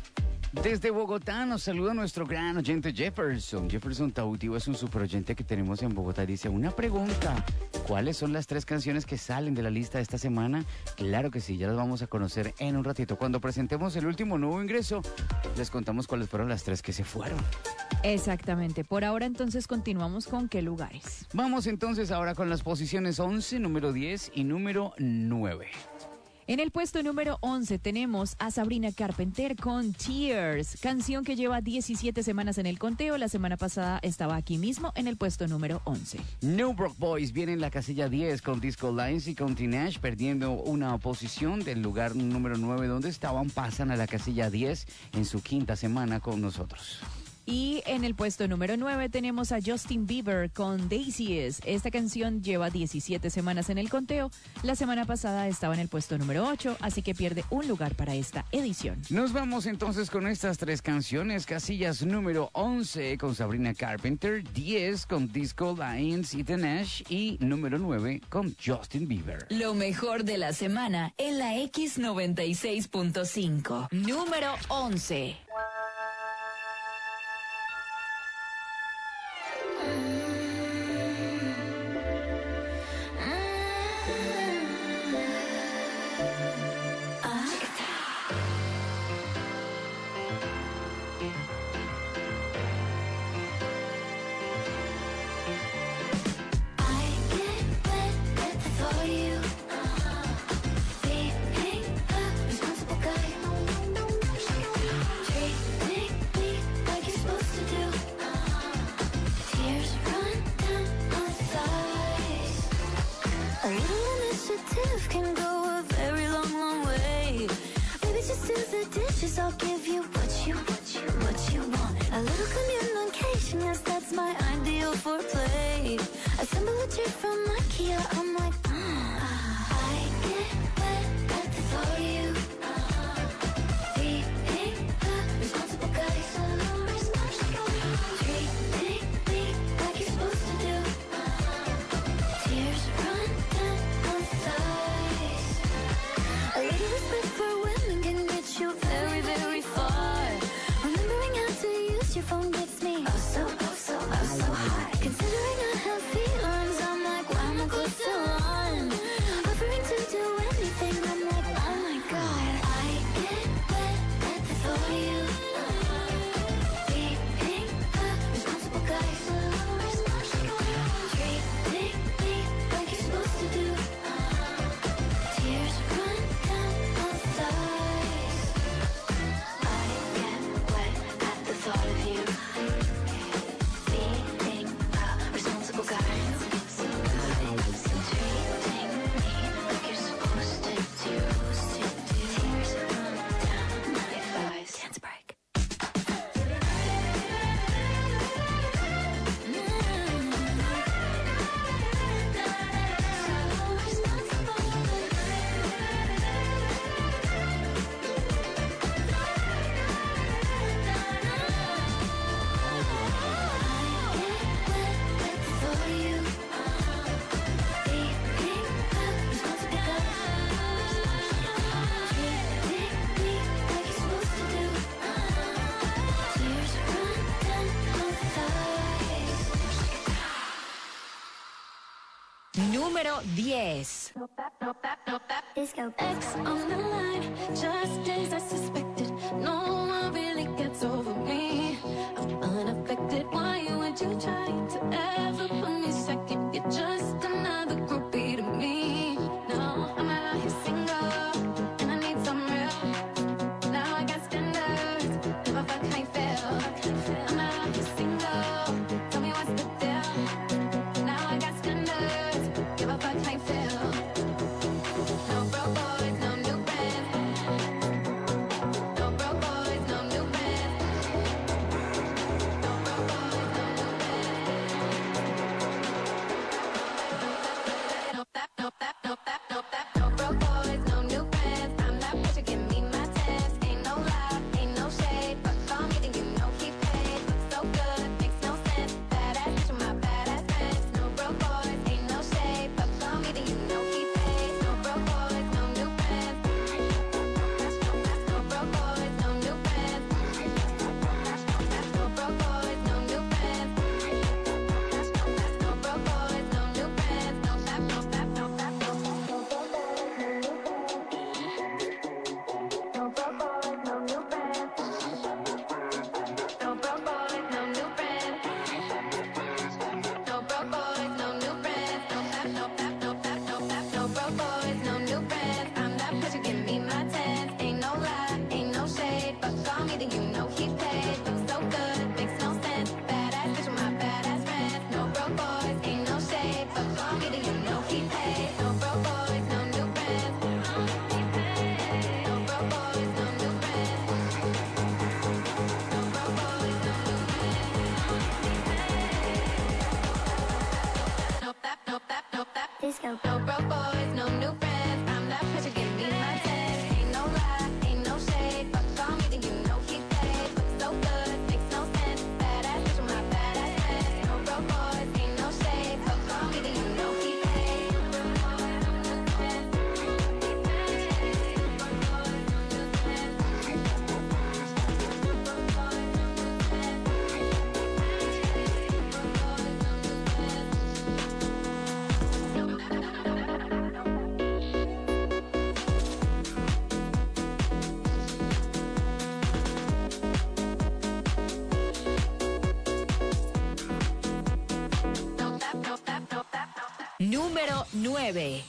Desde Bogotá nos saluda nuestro gran oyente Jefferson. Jefferson Tautivo es un super oyente que tenemos en Bogotá. Dice, una pregunta, ¿cuáles son las tres canciones que salen de la lista de esta semana? Claro que sí, ya las vamos a conocer en un ratito. Cuando presentemos el último nuevo ingreso, les contamos cuáles fueron las tres que se fueron. Exactamente. Por ahora entonces continuamos con qué lugares. Vamos entonces ahora con las posiciones once, número diez y número nueve. En el puesto número once tenemos a Sabrina Carpenter con Tears, canción que lleva diecisiete semanas en el conteo. La semana pasada estaba aquí mismo en el puesto número once. New Broke Boys viene en la casilla diez con Disco Lines y con Tinashe, perdiendo una posición del lugar número nueve donde estaban, pasan a la casilla diez en su quinta semana con nosotros. Y en el puesto número nueve tenemos a Justin Bieber con Daisies. Esta canción lleva diecisiete semanas en el conteo. La semana pasada estaba en el puesto número ocho, así que pierde un lugar para esta edición. Nos vamos entonces con estas tres canciones. Casillas número once con Sabrina Carpenter, diez con Disco Lines y Tinashe y número nueve con Justin Bieber. Lo mejor de la semana en la X noventa y seis punto cinco. Número once. Can go a very long, long way. Baby, just do the dishes. I'll give you what you, what you, what you want. A little communication, yes, that's my ideal for play. Assemble a chair from IKEA. I'm like, mm. I get wet at the thought of you. Being the responsible guy, so responsible. Treating me like you're supposed to do. Tears run down my thighs. A little respect for women can get you very, very far. Remembering how to use your phone gets me oh so, oh so, oh so high. Considering I have feelings, I'm like, why am I close to one? Offering to do anything, I'm like, oh my god. I get wet at the thought of you. Being the responsible guy, so responsible. Treating me like you're supposed to do. Tears run down my thighs. I get wet at the thought of you. Being a responsible guy. Treating me like you're supposed to do. Tears run down my thighs. Dance break. Número diez. Disco X on the line, just as I suspected. No one really gets over me. I'm unaffected. Why would you try to ever put me second? You're just another groupie to me. No, I'm out here single, and I need some real. Now I got standards. If I fuck, I fail. I'm out here single. Tell me what's the deal. Now I got standards. If I fuck, I fail. No broke boys, no new bed. No broke boys, no new bed. No broke boys, no new bed. Let's go. No broke boys, no new friends. I'm that pressure, give me my ten. Ain't no lie, ain't no shade. Fuck on me, then you know he paid. Look so good, makes no sense. Badass bitch with my badass friends. No broke boys, ain't no shade. Fuck on me, then you know he paid. Número nueve.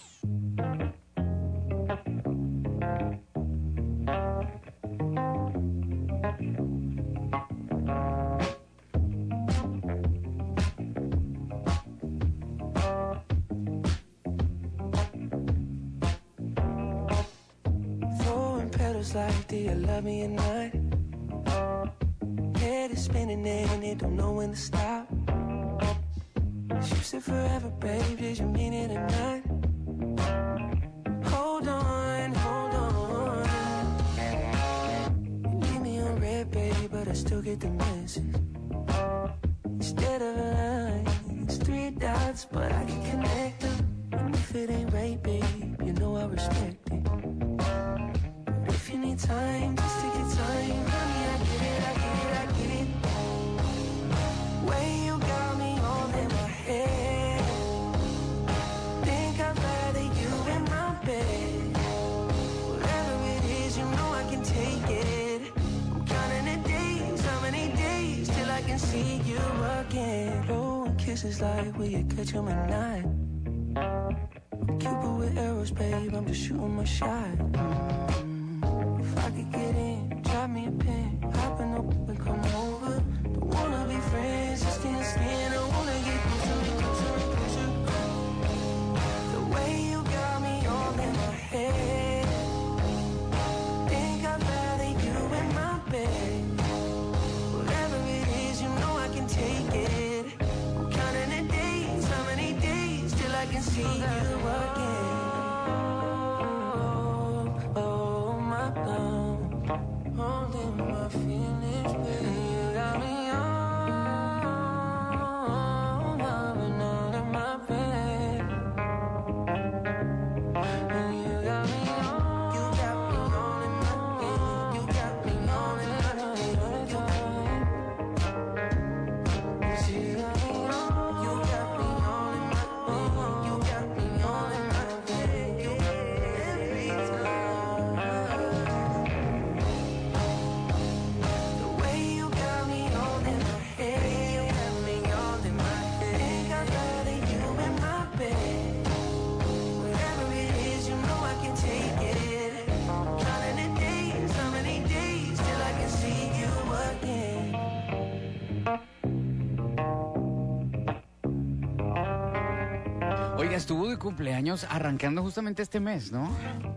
Throwing petals like, do you love me at night? Head is spinning and it don't know when to stop. You said forever, babe, did you mean it or not? Hold on, hold on. You leave me on red, baby, but I still get the message. Instead of a line, it's three dots, but I can connect them. And if it ain't right, babe, you know I respect it. But if you need time, just take your time. Honey, I get it, I get it, I get it. Way you got me all in my head. Think I'd rather you in my bed. Whatever it is, you know I can take it. I'm counting the days, how many days till I can see you again. Blowing kisses like, will you catch 'em at night? I'm Cupid with arrows, babe, I'm just shooting my shot. Mm, if I could get in, drop me a pin, hop in the and come over. Don't wanna be friends, just can't stand. I wanna get closer, closer, closer. The way you got me all in my head. Think I'd rather you in my bed. Whatever it is, you know I can take it. I'm counting the days, how many days till I can see you again. Oh, oh my God, holding my feelings, baby. You got me all loving out of my bed. And you got me all, you got me all in my head. You got me all in my head all the time. You got me all, you got me all in my head. You got me all in my head. You got me every time. The way you got me all in my head. You got me all in my head. Think I'd rather you in my bed. Whatever it is, you know I can take it. Counting the days, how many days till I can see you again. Oiga, estuvo de cumpleaños arrancando justamente este mes, ¿no?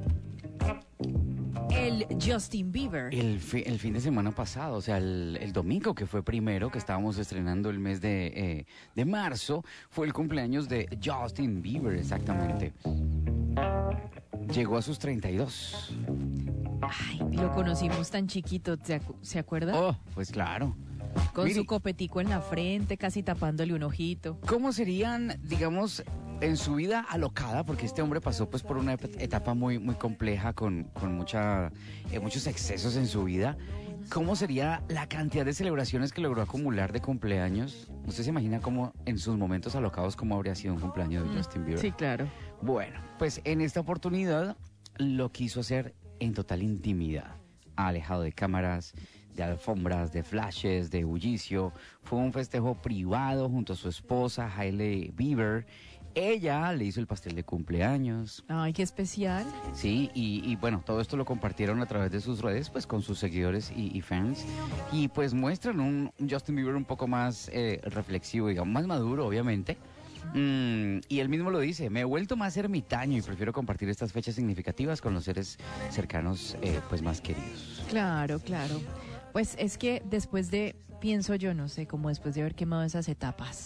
El Justin Bieber. El, fi- el fin de semana pasado, o sea, el, el domingo que fue primero, que estábamos estrenando el mes de, eh, de marzo, fue el cumpleaños de Justin Bieber, exactamente. Llegó a sus treinta y dos. Ay, lo conocimos tan chiquito, ¿se, acu- ¿se acuerda? Oh, pues claro. Con Mire, su copetico en la frente, casi tapándole un ojito. ¿cómo serían, digamos, en su vida alocada? Porque este hombre pasó pues por una ep- etapa muy, muy compleja con, con mucha, eh, muchos excesos en su vida. ¿Cómo sería la cantidad de celebraciones que logró acumular de cumpleaños? ¿Usted se imagina cómo en sus momentos alocados cómo habría sido un cumpleaños de Justin Bieber? Sí, claro. Bueno, pues en esta oportunidad lo quiso hacer en total intimidad, alejado de cámaras, de alfombras, de flashes, de bullicio. Fue un festejo privado junto a su esposa, Hailey Bieber. Ella le hizo el pastel de cumpleaños. Ay, qué especial. Sí, y, y bueno, todo esto lo compartieron a través de sus redes, pues con sus seguidores y, y fans. Y pues muestran un Justin Bieber un poco más eh, reflexivo, digamos, más maduro, obviamente. Mm, y él mismo lo dice, me he vuelto más ermitaño y prefiero compartir estas fechas significativas con los seres cercanos, eh, pues más queridos. Claro, claro. Pues es que después de, pienso yo, no sé, como después de haber quemado esas etapas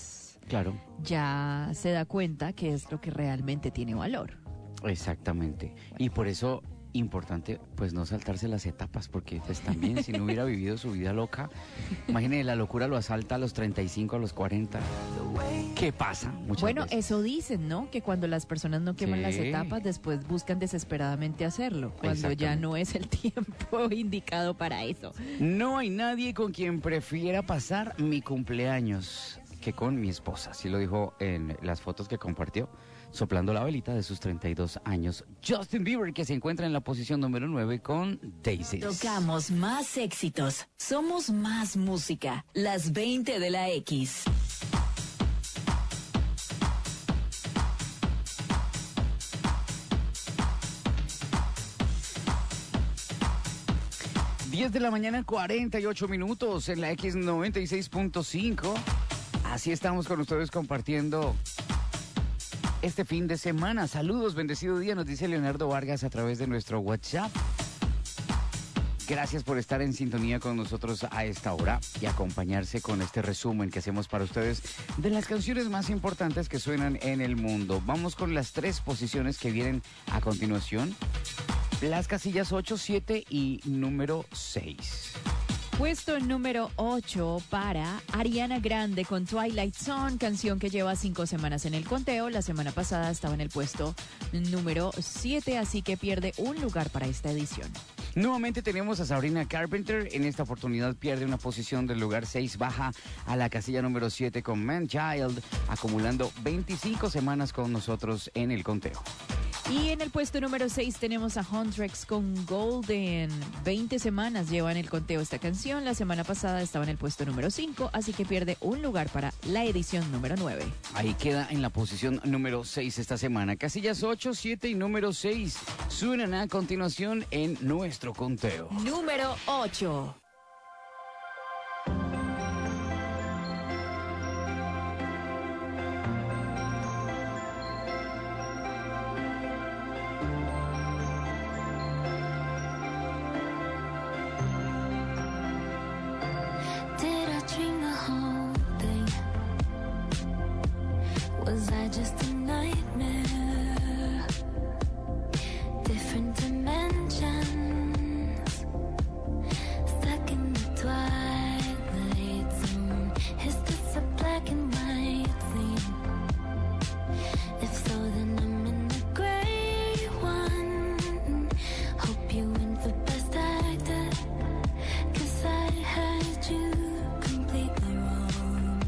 Claro. ya se da cuenta que es lo que realmente tiene valor. Exactamente. Y por eso, importante, pues no saltarse las etapas, porque pues también si no hubiera vivido su vida loca, imagínese, la locura lo asalta a los treinta y cinco, a los cuarenta. ¿Qué pasa? Muchas Bueno, veces. eso dicen, ¿no? Que cuando las personas no queman Sí. las etapas, después buscan desesperadamente hacerlo, cuando ya Exactamente. no es el tiempo indicado para eso. No hay nadie con quien prefiera pasar mi cumpleaños que con mi esposa. Así lo dijo en las fotos que compartió, soplando la velita de sus treinta y dos años. Justin Bieber, que se encuentra en la posición número nueve con Daisies. Tocamos más éxitos. Somos más música. Las veinte de la X. diez de la mañana, cuarenta y ocho minutos en la X noventa y seis punto cinco. Así estamos con ustedes compartiendo este fin de semana. Saludos, bendecido día, nos dice Leonardo Vargas a través de nuestro WhatsApp. Gracias por estar en sintonía con nosotros a esta hora y acompañarse con este resumen que hacemos para ustedes de las canciones más importantes que suenan en el mundo. Vamos con las tres posiciones que vienen a continuación. Las casillas ocho, siete y número seis. Puesto número ocho para Ariana Grande con Twilight Zone, canción que lleva cinco semanas en el conteo. La semana pasada estaba en el puesto número siete, así que pierde un lugar para esta edición. Nuevamente tenemos a Sabrina Carpenter. En esta oportunidad pierde una posición del lugar seis, baja a la casilla número siete con Man Child, acumulando veinticinco semanas con nosotros en el conteo. Y en el puesto número seis tenemos a Huntrix con Golden. veinte semanas lleva en el conteo esta canción. La semana pasada estaba en el puesto número cinco, así que pierde un lugar para la edición número nueve. Ahí queda en la posición número seis esta semana. Casillas ocho, siete y número seis suenan a continuación en nuestro conteo. Número ocho. Did I dream the whole thing? Was I just a nightmare? Different dimensions, stuck in the twilight zone. Is this a black and white scene? If so, then I'm in the gray one. Hope you win for best actor, 'cause I had you completely wrong.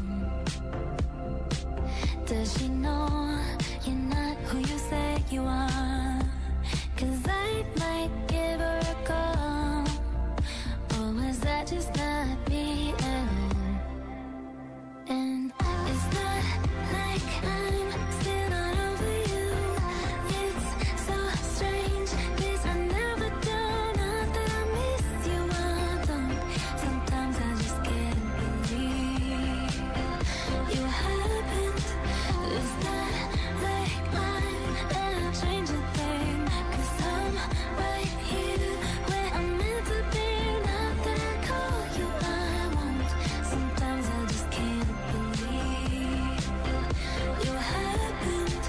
Does she know you're not who you say you are? 'Cause I might give her a call. Or was that just not me at all? And it's not like I'm still not over you. It's so strange, 'cause I never do. Not that I miss you, I don't. Sometimes I just can't believe you happened. It's not like I'm ever change a thing, 'cause I'm right here where I'm meant to be. Not that I call you, I won't. Sometimes I just can't believe you happened.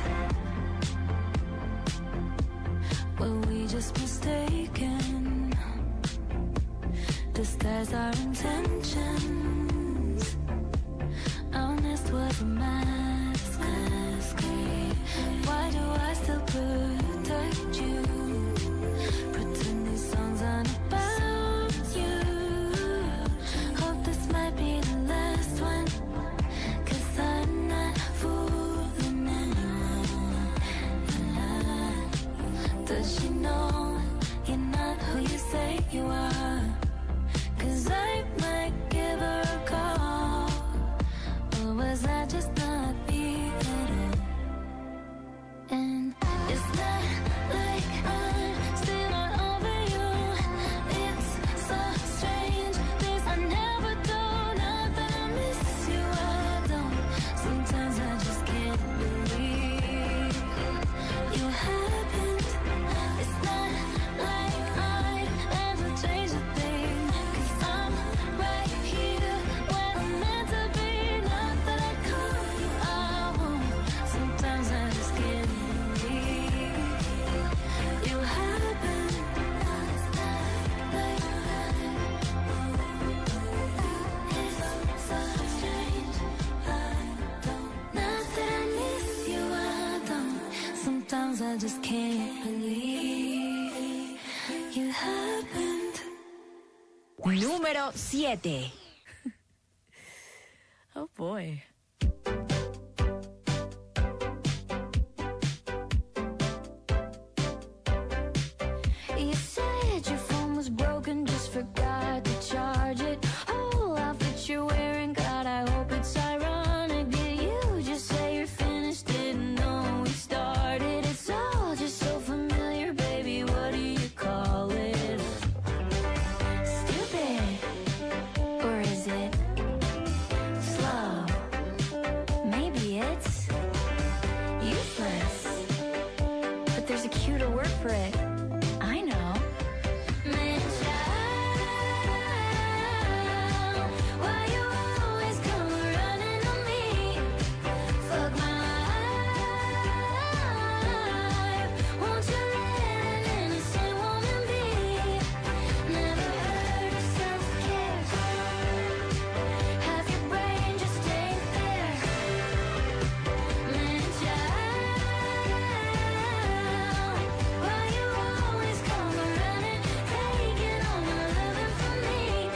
Were we just mistaken? Disguise our intentions. Honest was a mask. Why do I still protect you? Pretend these songs aren't about you. Hope this might be the last one, 'cause I'm not fooling anyone. Does she know you're not who you say you are? 'Cause I might give her a call. Or was I just not me at all? And it's not like I'm still not over you. It's so strange, 'cause I never do. Not that I miss you, I don't. Sometimes I just can't believe you happened. It's not like I'd ever change a thing, 'cause I'm Sometimes I just can't believe you happened. Número siete. Oh boy. You said your phone was broken, just forgot to charge it. Whole outfit you're wearing, God, I hope it's ironic. Did you just say you're finished? Didn't know we started. It's all just so familiar, baby. What do you call it? Stupid, or is it slow? Maybe it's useless, but there's a cuter word for it. I know. Man, child, why you always come running on me? Fuck my life. Won't you let an innocent woman be? Never heard of self-care. Half your brain just ain't there. Man, child, why you always come running, taking all my loving from me?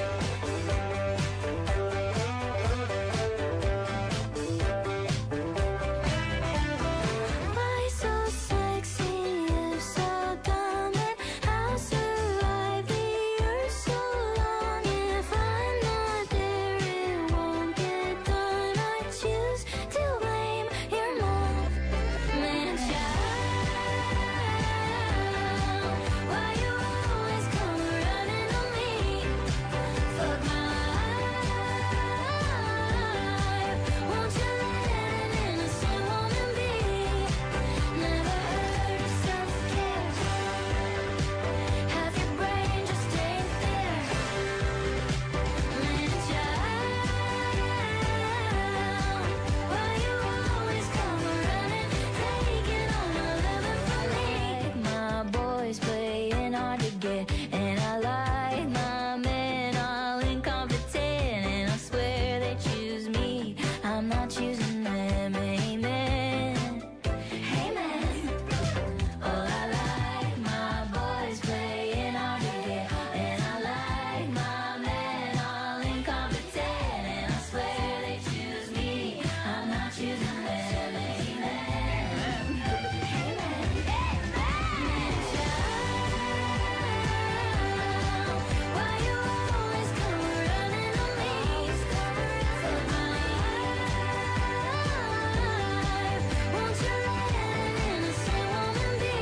Why so sexy, if so dumb, and how survive the earth so long? If I'm not there, it won't get done. I choose to blame your mom. Man, child, why you always come running on me? Fuck my life. Won't you let an innocent woman be? Never heard of self-care. Half your brain just ain't there. Man, child, why you always come running, taking all my loving from me? My boys playing hard to get, and I like my men all incompetent, and I swear they choose me, I'm not choosing them. Amen. Amen. Oh, I like my boys playing hard to get, and I like my men all incompetent, and I swear they choose me, I'm not choosing them. Amen. Man, child, why you always come running on me? Fuck my life. Won't you let an innocent woman be?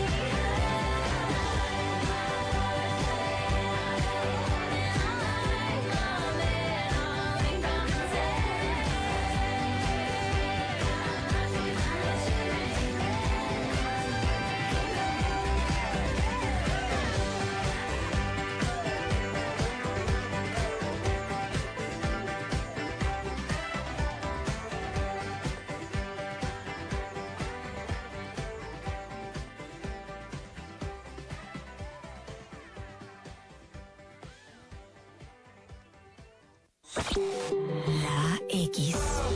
La X.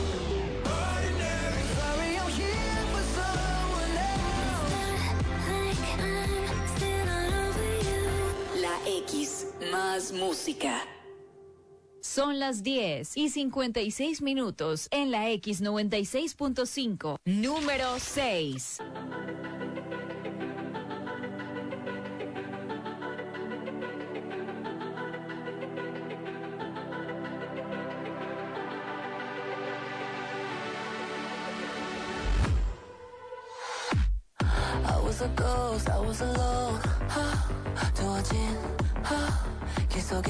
La X, más música. Son las diez y cincuenta y seis minutos en la X noventa y seis punto cinco, número seis. I was a ghost, I was alone. 두어진 길 속에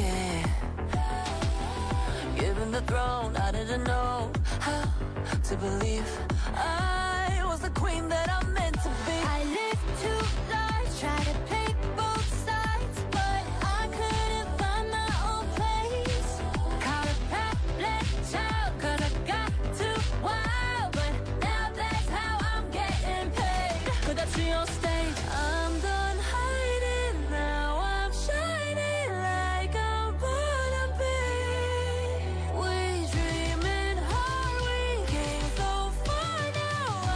given the throne, I didn't know how to believe I was the queen that I'm meant to be. I lived two lives, tried to pick both sides, but I couldn't find my own place. Caught a pet child, cause I got too wild, but now that's how I'm getting paid. 끝없이 on stage, I'm done hiding, now I'm shining like I wanna be. We dreaming hard, we came so far, now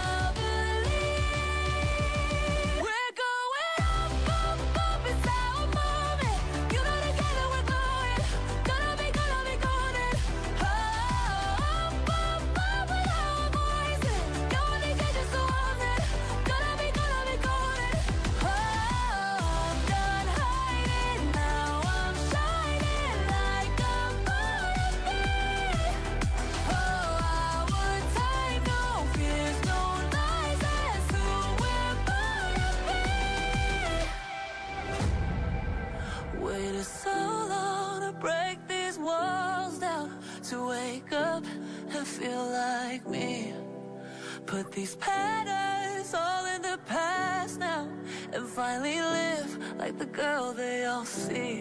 these patterns all in the past now, and finally live like the girl they all see.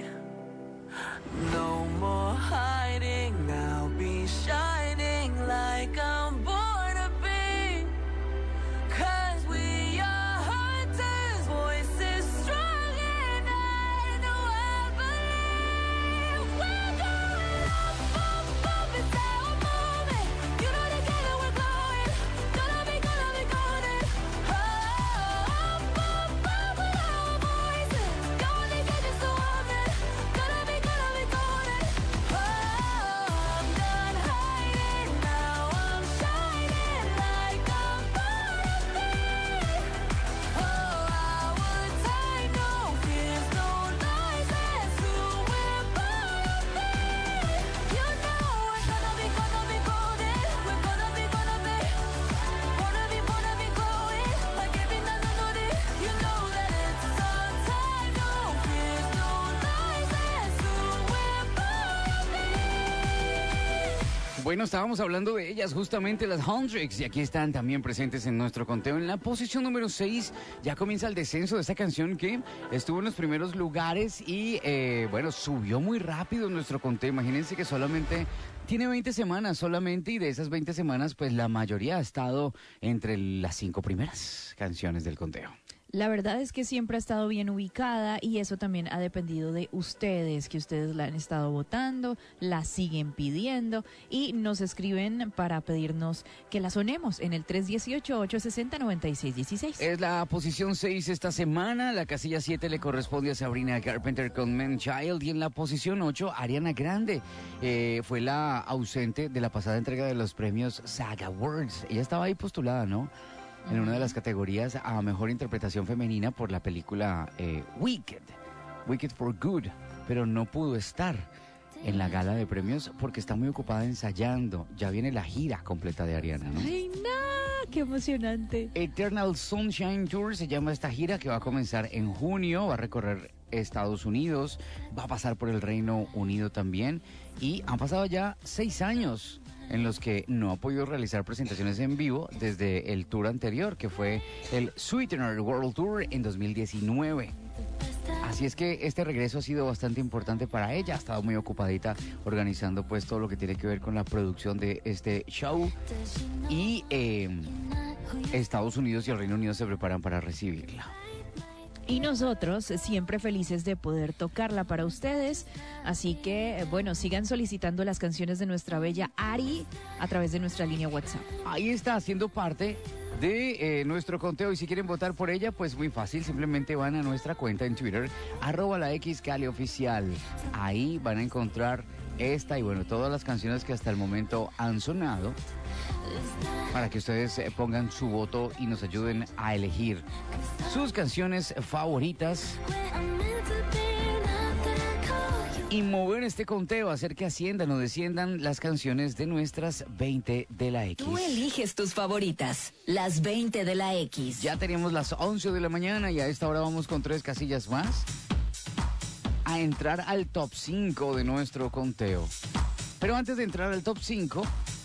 No more hiding now, be shining like I'm born to be. 'Cause we are hunters, voices strong and I know I believe we're going up, up, up and down, moving. You know together we're going, gonna be, gonna be golden. Up, up, up with our voices, going to get just a woman, gonna be, gonna be golden. Oh, I'm done hiding now, I'm shining like I'm born to be. Oh, our time, no fears, no lies, that's who we're born to be. You know we're gonna be, gonna be golden. We're gonna be, gonna be, wanna be, wanna be glowing like every night I know that. You know that it's our time, no fears, no lies, that's who we're born to be. Bueno, estábamos hablando de ellas, justamente las Hundreds, y aquí están también presentes en nuestro conteo. En la posición número seis ya comienza el descenso de esta canción que estuvo en los primeros lugares y, eh, bueno, subió muy rápido en nuestro conteo. Imagínense que solamente tiene veinte semanas solamente, y de esas veinte semanas, pues la mayoría ha estado entre las cinco primeras canciones del conteo. La verdad es que siempre ha estado bien ubicada y eso también ha dependido de ustedes, que ustedes la han estado votando, la siguen pidiendo y nos escriben para pedirnos que la sonemos en el tres uno ocho, ocho seis cero, nueve seis uno seis. Es la posición seis esta semana, la casilla siete le corresponde a Sabrina Carpenter con Man Child, y en la posición ocho, Ariana Grande, eh, fue la ausente de la pasada entrega de los premios SAG Awards. Ella estaba ahí postulada, ¿no?, en una de las categorías a Mejor Interpretación Femenina por la película eh, Wicked, Wicked for Good, pero no pudo estar en la gala de premios porque está muy ocupada ensayando. Ya viene la gira completa de Ariana, ¿no? ¡Ay, no! ¡Qué emocionante! Eternal Sunshine Tour se llama esta gira, que va a comenzar en junio, va a recorrer Estados Unidos, va a pasar por el Reino Unido también, y han pasado ya seis años en los que no ha podido realizar presentaciones en vivo desde el tour anterior, que fue el Sweetener World Tour en dos mil diecinueve. Así es que este regreso ha sido bastante importante para ella, ha estado muy ocupadita organizando pues todo lo que tiene que ver con la producción de este show, y eh, Estados Unidos y el Reino Unido se preparan para recibirla. Y nosotros siempre felices de poder tocarla para ustedes. Así que, bueno, sigan solicitando las canciones de nuestra bella Ari a través de nuestra línea WhatsApp. Ahí está, haciendo parte de eh, nuestro conteo, y si quieren votar por ella, pues muy fácil, simplemente van a nuestra cuenta en Twitter, arroba la X Cali Oficial. Ahí van a encontrar esta y bueno, todas las canciones que hasta el momento han sonado, para que ustedes eh, pongan su voto y nos ayuden a elegir sus canciones favoritas y mover este conteo, hacer que asciendan o desciendan las canciones de nuestras veinte de la X. Tú eliges tus favoritas, las veinte de la X. Ya teníamos las once de la mañana y a esta hora vamos con tres casillas más a entrar al top cinco de nuestro conteo. Pero antes de entrar al top cinco,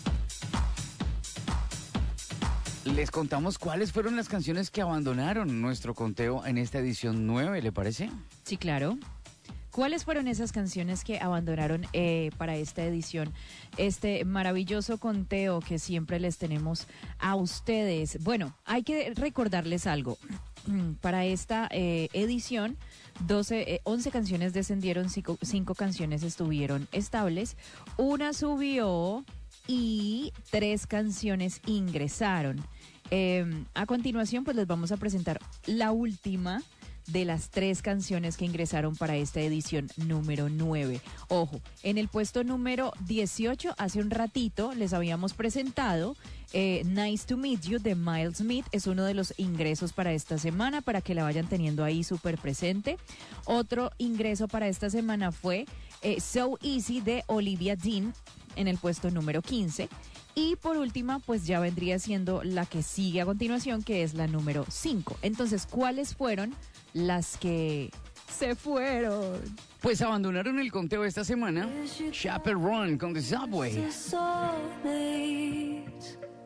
les contamos cuáles fueron las canciones que abandonaron nuestro conteo en esta edición nueve, ¿le parece? Sí, claro. ¿Cuáles fueron esas canciones que abandonaron eh, para esta edición? Este maravilloso conteo que siempre les tenemos a ustedes. Bueno, hay que recordarles algo. Para esta eh, edición, doce, eh, once canciones descendieron, cinco, cinco canciones estuvieron estables, una subió y tres canciones ingresaron. Eh, a continuación, pues les vamos a presentar la última de las tres canciones que ingresaron para esta edición número nueve. Ojo, en el puesto número dieciocho, hace un ratito les habíamos presentado eh, Nice to Meet You de Miles Smith. Es uno de los ingresos para esta semana, para que la vayan teniendo ahí súper presente. Otro ingreso para esta semana fue eh, So Easy de Olivia Dean en el puesto número quince. Y por última, pues ya vendría siendo la que sigue a continuación, que es la número cinco. Entonces, ¿cuáles fueron las que se fueron? Pues abandonaron el conteo esta semana Chappell Run con The Subway.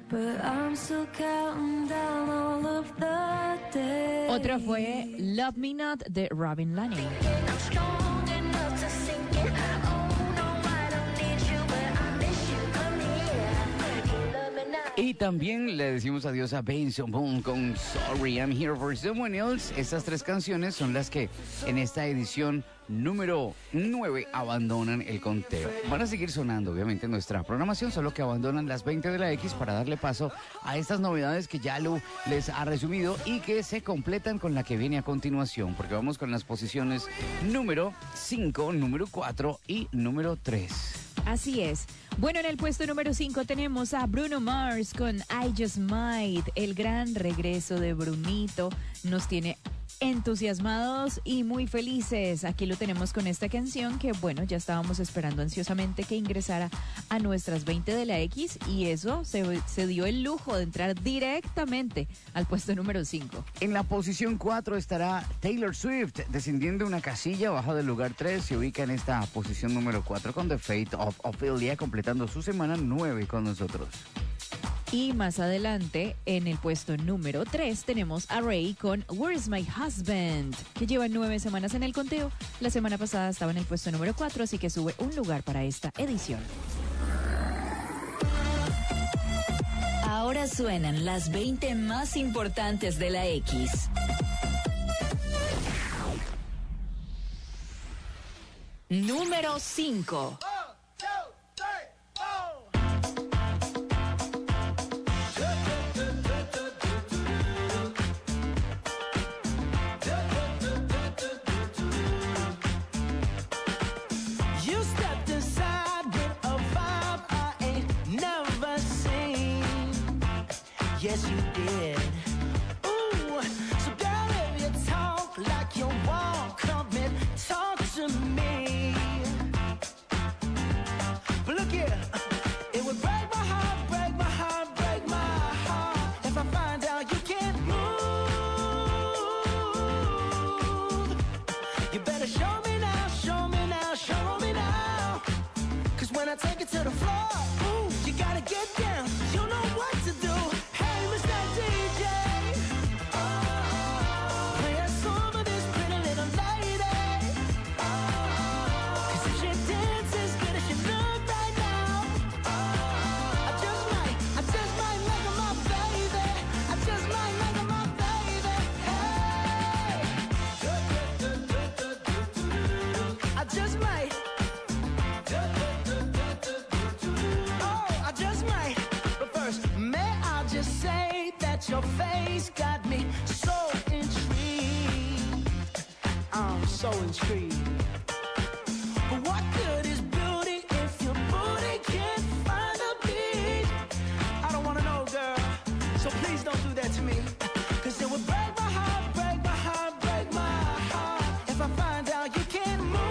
but I'm still counting down all of the days. Otro fue Love Me Not de Robin Lanning. I'm strong enough to sink it. Oh no, I don't need you, but I miss you. Come here. Love me not. Y también le decimos adiós a Benson Boone con Sorry I'm Here for Someone Else. Estas tres canciones son las que en esta edición número nueve abandonan el conteo. Van a seguir sonando, obviamente, en nuestra programación, solo que abandonan las veinte de la X para darle paso a estas novedades que ya Lu les ha resumido y que se completan con la que viene a continuación, porque vamos con las posiciones número cinco, número cuatro y número tres. Así es. Bueno, en el puesto número cinco tenemos a Bruno Mars con I Just Might. El gran regreso de Brunito nos tiene entusiasmados y muy felices. Aquí lo tenemos con esta canción que, bueno, ya estábamos esperando ansiosamente que ingresara a nuestras veinte de la X y eso se, se dio el lujo de entrar directamente al puesto número cinco. En la posición cuatro estará Taylor Swift, descendiendo una casilla, baja del lugar tres, se ubica en esta posición número cuatro con The Fate of Ophelia, completando su semana nueve con nosotros. Y más adelante, en el puesto número tres, tenemos a Ray con Where's My Husband, que lleva nueve semanas en el conteo. La semana pasada estaba en el puesto número cuatro, así que sube un lugar para esta edición. Ahora suenan las veinte más importantes de la X. Número cinco. You stepped inside with a vibe I ain't never seen. Yes, you did. Ooh, so girl, if you talk like you want, come and talk to me. But look here, it would break my heart, break my heart, break my heart if I find out you can't move. You better show me now, show me now, show me now. Cause when I take it to the floor, ooh, you gotta get down. You know what to do. Hey, Mister D J, oh, play a song for this pretty little lady. Oh, cause if she dances as good as she look right now, oh, I just might, I just might make her my baby. I just might make her my baby. Hey, I just might. Oh, I just might. But first, may I just say that your face got me so intrigued. I'm so intrigued. But what good is beauty if your booty can't find a beat? I don't wanna know, girl. So please don't do that to me. Cause it would break my heart, break my heart, break my heart if I find out you can't move.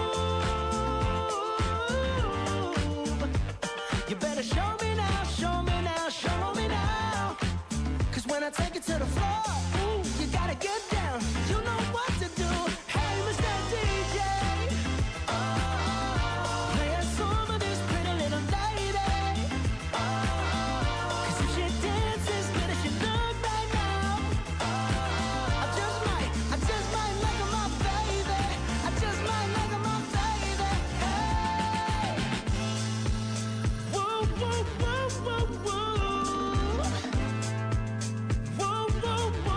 You better show me now, show me now, show me now. Cause when I take it to the floor, ooh, you gotta get down. You know what to do. Hey, Mister D J, oh, play a song for this pretty little lady. Oh, cause if she dances as good as she look right now, oh, I just might, I just might make her my baby. I just might make her my baby. Hey, woo, woo, woo, woo, woo. Woo, woo, woo.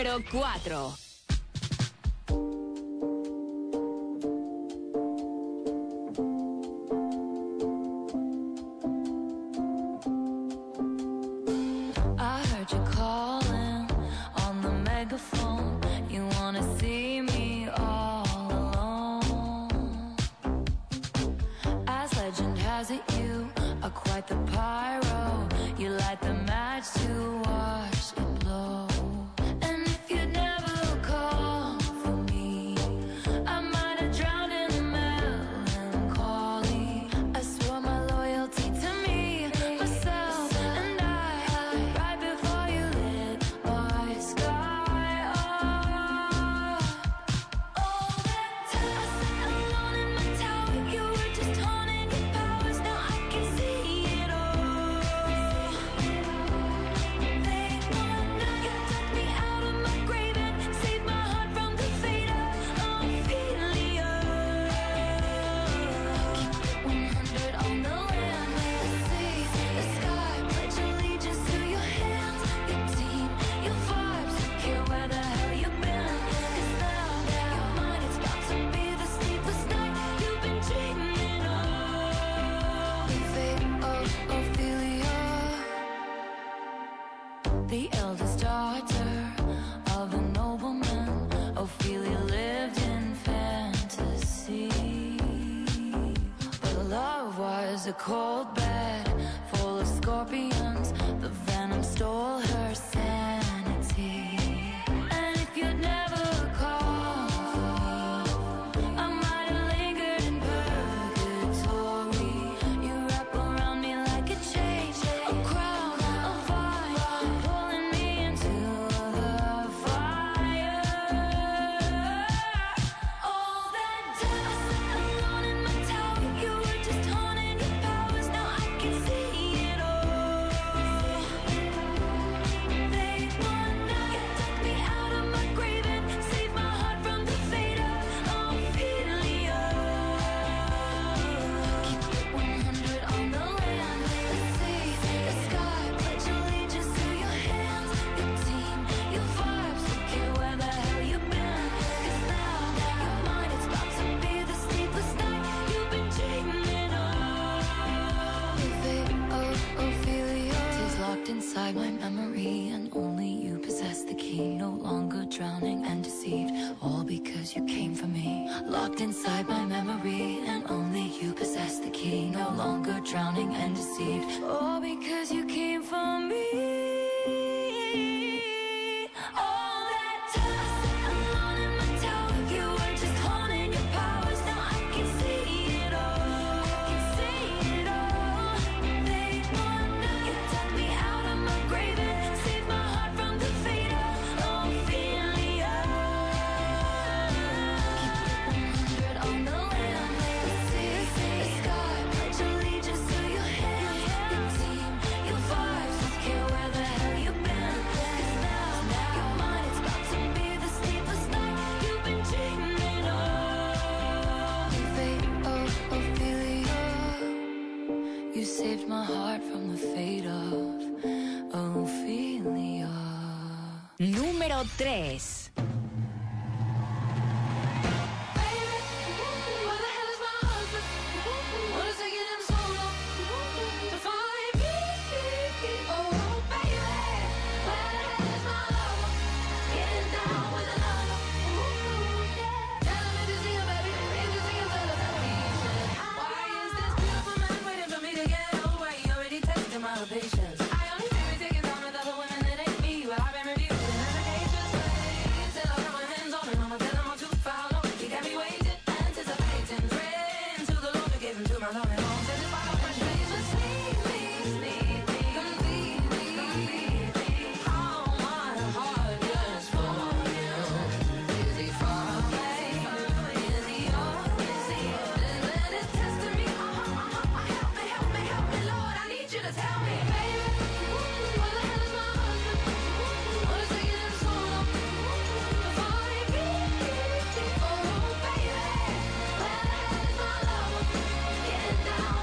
Número cuatro. A cold bed full of scorpions. The venom stole her sanity. And if you'd never called for me, I might have lingered in purgatory. You wrap around me like a chain, a crown, a vine, pulling me into the fire. All that time I sat alone in my tower, you were just haunting. Inside my memory, and only you possess the key. No longer drowning and deceived, all because you came for me. Locked inside my memory, and only you possess the key. No longer drowning and deceived, all because you came for me. Saved my heart from the fate of Ophelia. Número tres. Patience. I only see me taking time with other women that ain't me. Well, I've been reviewed in a sagacious way. Till I got my hands on him, I'ma tell him I'm too far long. He got me waiting, anticipating, praying to the Lord to give him to my loving home. Satisfy my frustration, sleep me, sleep me, complete me, complete me. All my heart just for you. Is he far away? Is he yours? Is he? Then it's testing me. Oh, oh, oh, help me, help me, help me, Lord. I need you to tell me. Getting down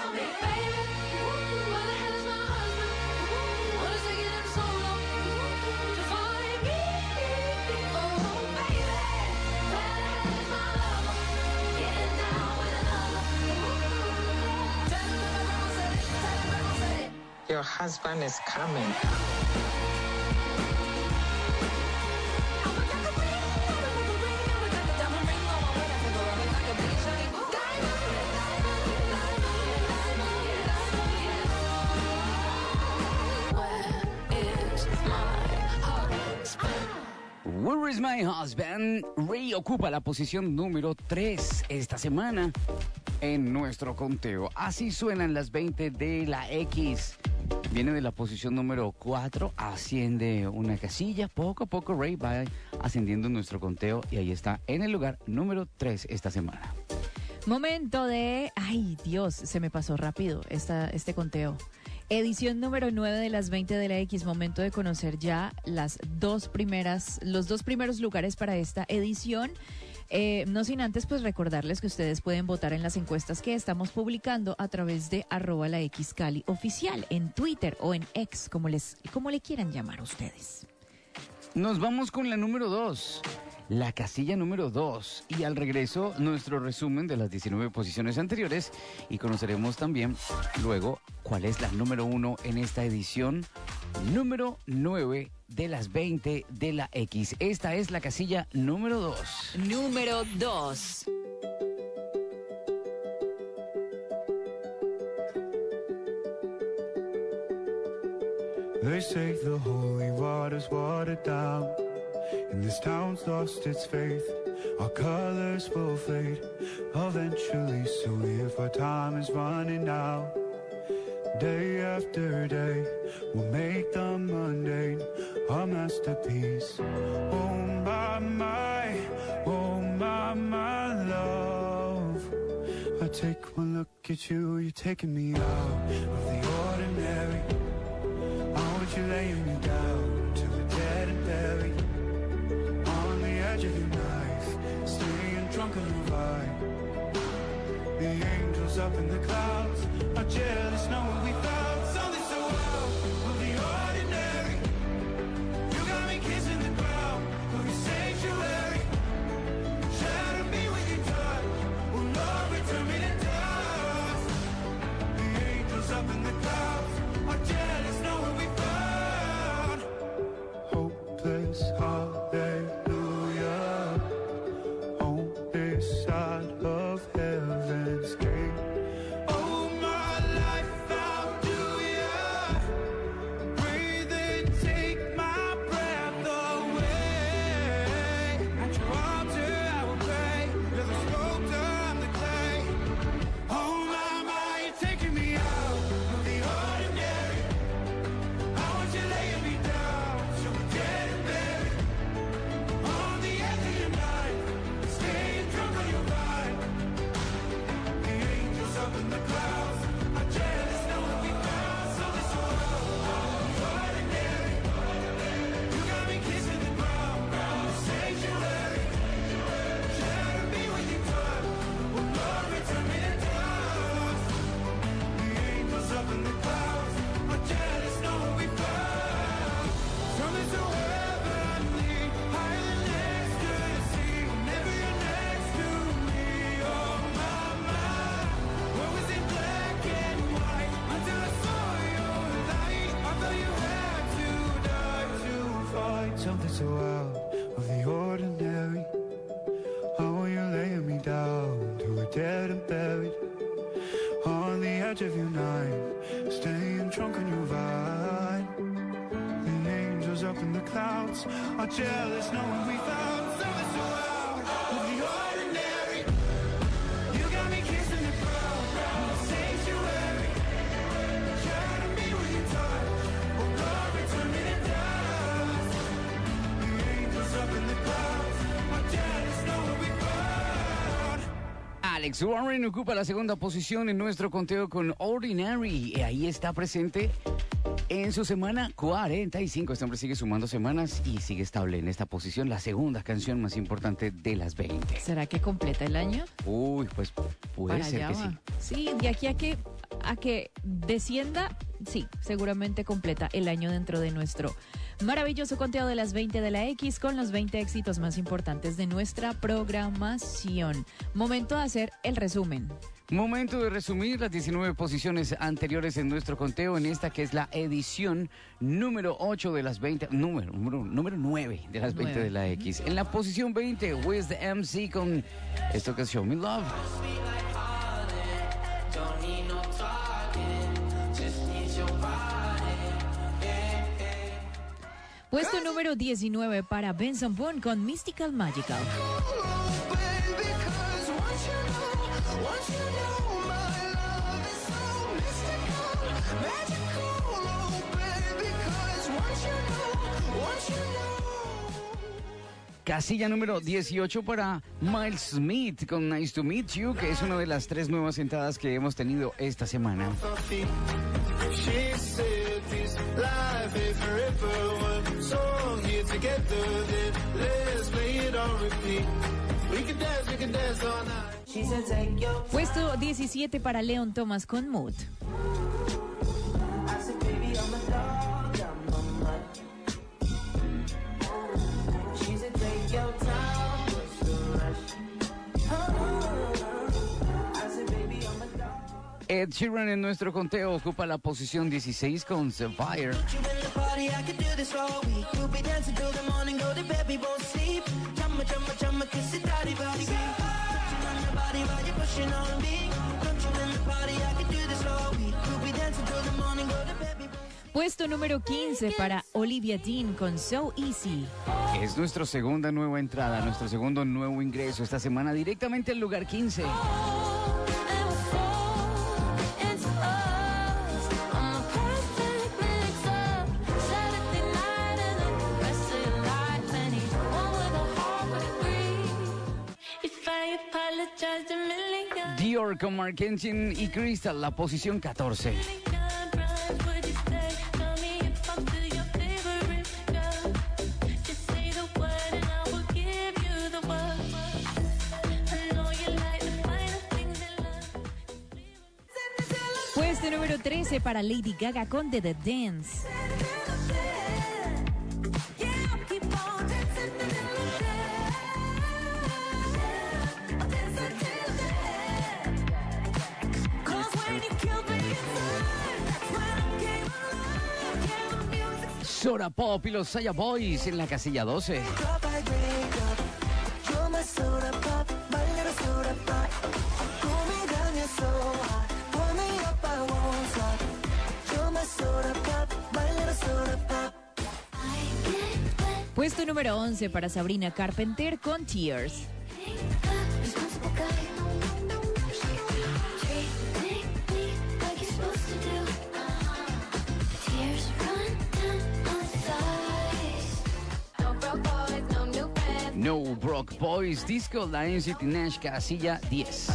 me, baby. Where the hell is my husband? What is taking him so long to find me? Oh, baby, where the hell is my lover? Getting down with another. Tell him that my grandma said it. Tell him grandma said it. Your husband is coming. Where is my husband? Ray ocupa la posición número tres esta semana en nuestro conteo. Así suenan las veinte de la X. Viene de la posición número cuatro, asciende una casilla. Poco a poco Ray va ascendiendo en nuestro conteo y ahí está en el lugar número tres esta semana. Momento de... Ay, Dios, se me pasó rápido esta, este conteo. Edición número nueve de las veinte de la X. Momento de conocer ya las dos primeras, los dos primeros lugares para esta edición. Eh, no sin antes pues recordarles que ustedes pueden votar en las encuestas que estamos publicando a través de arroba la X Cali oficial en Twitter o en X, como les, como le quieran llamar a ustedes. Nos vamos con la número dos. La casilla número dos. Y al regreso, nuestro resumen de las diecinueve posiciones anteriores. Y conoceremos también luego cuál es la número uno en esta edición. Número nueve de las veinte de la X. Esta es la casilla número dos. Número dos. They say the holy water's watered down, and this town's lost its faith. Our colors will fade eventually, so if our time is running out, day after day, we'll make the mundane our masterpiece. Oh my, my, oh my, my love. I take one look at you, you're taking me out of the ordinary. You're laying me down to the dead and buried on the edge of your knife, staying drunk on your vibe. The angels up in the clouds are jealous knowing we found something so out of the ordinary. You got me kissing the ground of your sanctuary. Shadow me with your touch, oh Lord, return me to dust. The angels up in the clouds are jealous knowing we found hopeless, hallelujah, on this side of heaven's gate. Oh, my life, how do ya breathe and take my breath away? At your altar I will pray, you're the sculptor, I'm the clay. Oh, my, my, you're taking me out of the ordinary. I want you laying me down, so we're dead and buried on the edge of your night, staying drunk on your vibe. The angels up in the clouds are jealous knowing we found something so ordinary. You got me kissing the ground, the sanctuary. Shadow me with your touch, oh Lord, return me to dust. The angels up in the clouds are jealous knowing we found something so heavenly, higher than ecstasy. Whenever you're next to me, oh my, my. What was in black and white until I saw your light? I thought you had to die to find something so out of the ordinary. How are you laying me down to a dead and buried on the edge of your night, staying drunk on your vine. The angels up in the clouds are jealous knowing we found something so out of the ordinary. You got me kissing the ground, the sanctuary. Shadow me with your touch, oh Lord, return me to dust. The angels up in the clouds are jealous knowing we found. Alex Warren ocupa la segunda posición en nuestro conteo con Ordinary. Y ahí está presente en su semana cuarenta y cinco. Este hombre sigue sumando semanas y sigue estable en esta posición. La segunda canción más importante de las veinte. ¿Será que completa el año? Uy, pues puede Para ser allá que va. sí. Sí, de aquí a que a que descienda, sí, seguramente completa el año dentro de nuestro maravilloso conteo de las veinte de la X con los veinte éxitos más importantes de nuestra programación. Momento de hacer el resumen. Momento de resumir las diecinueve posiciones anteriores en nuestro conteo, en esta que es la edición número ocho de las veinte, número, número, número nueve de las veinte de la X. En la posición veinte, Wiz the M C con esto que es Show Me Love. Puesto número diecinueve para Benson Boone con Mystical Magical. Casilla número dieciocho para Miles Smith con Nice to Meet You, que es una de las tres nuevas entradas que hemos tenido esta semana. Puesto diecisiete para Leon Thomas con Mood. Ed Sheeran en nuestro conteo ocupa la posición dieciséis con Sapphire. Puesto número quince para Olivia Dean con So Easy. Es nuestra segunda nueva entrada, nuestro segundo nuevo ingreso esta semana directamente al lugar quince. Dior con Mark Kenshin y Crystal, la posición catorce. Puesto número trece para Lady Gaga con The, The Dance. Soda Pop y los Saya Boys en la casilla doce. Puesto número once para Sabrina Carpenter con Tears. No Broke Boys, Disco Lions y Nash, casilla diez.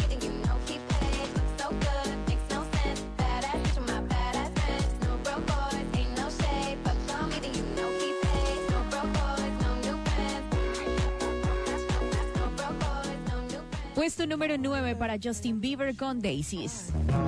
Puesto número nueve para Justin Bieber con Daisies.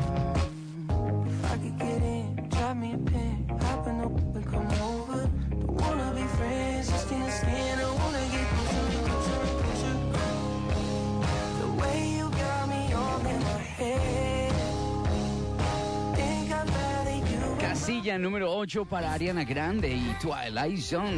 Casilla número ocho para Ariana Grande y Twilight Zone.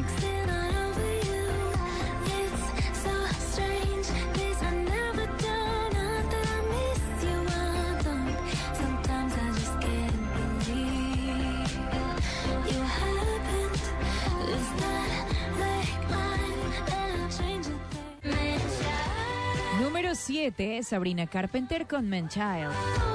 Número siete, Sabrina Carpenter con Man Child.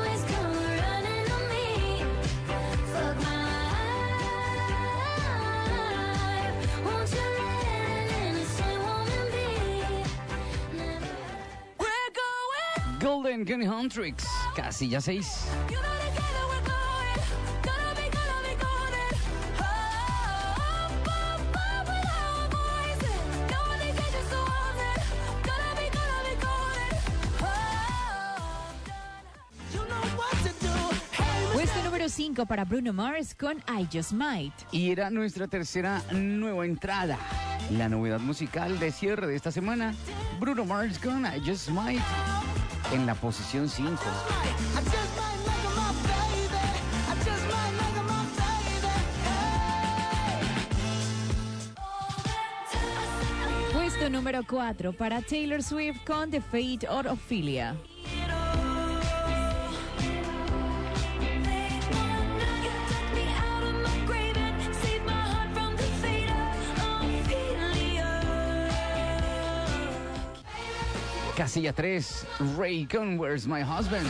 Golden Gun Huntrix, casilla seis. cinco para Bruno Mars con I Just Might. Y era nuestra tercera nueva entrada. La novedad musical de cierre de esta semana, Bruno Mars con I Just Might en la posición cinco. Puesto número cuatro para Taylor Swift con The Fate of Ophelia. Casilla tres, Ray con Where's My Husband.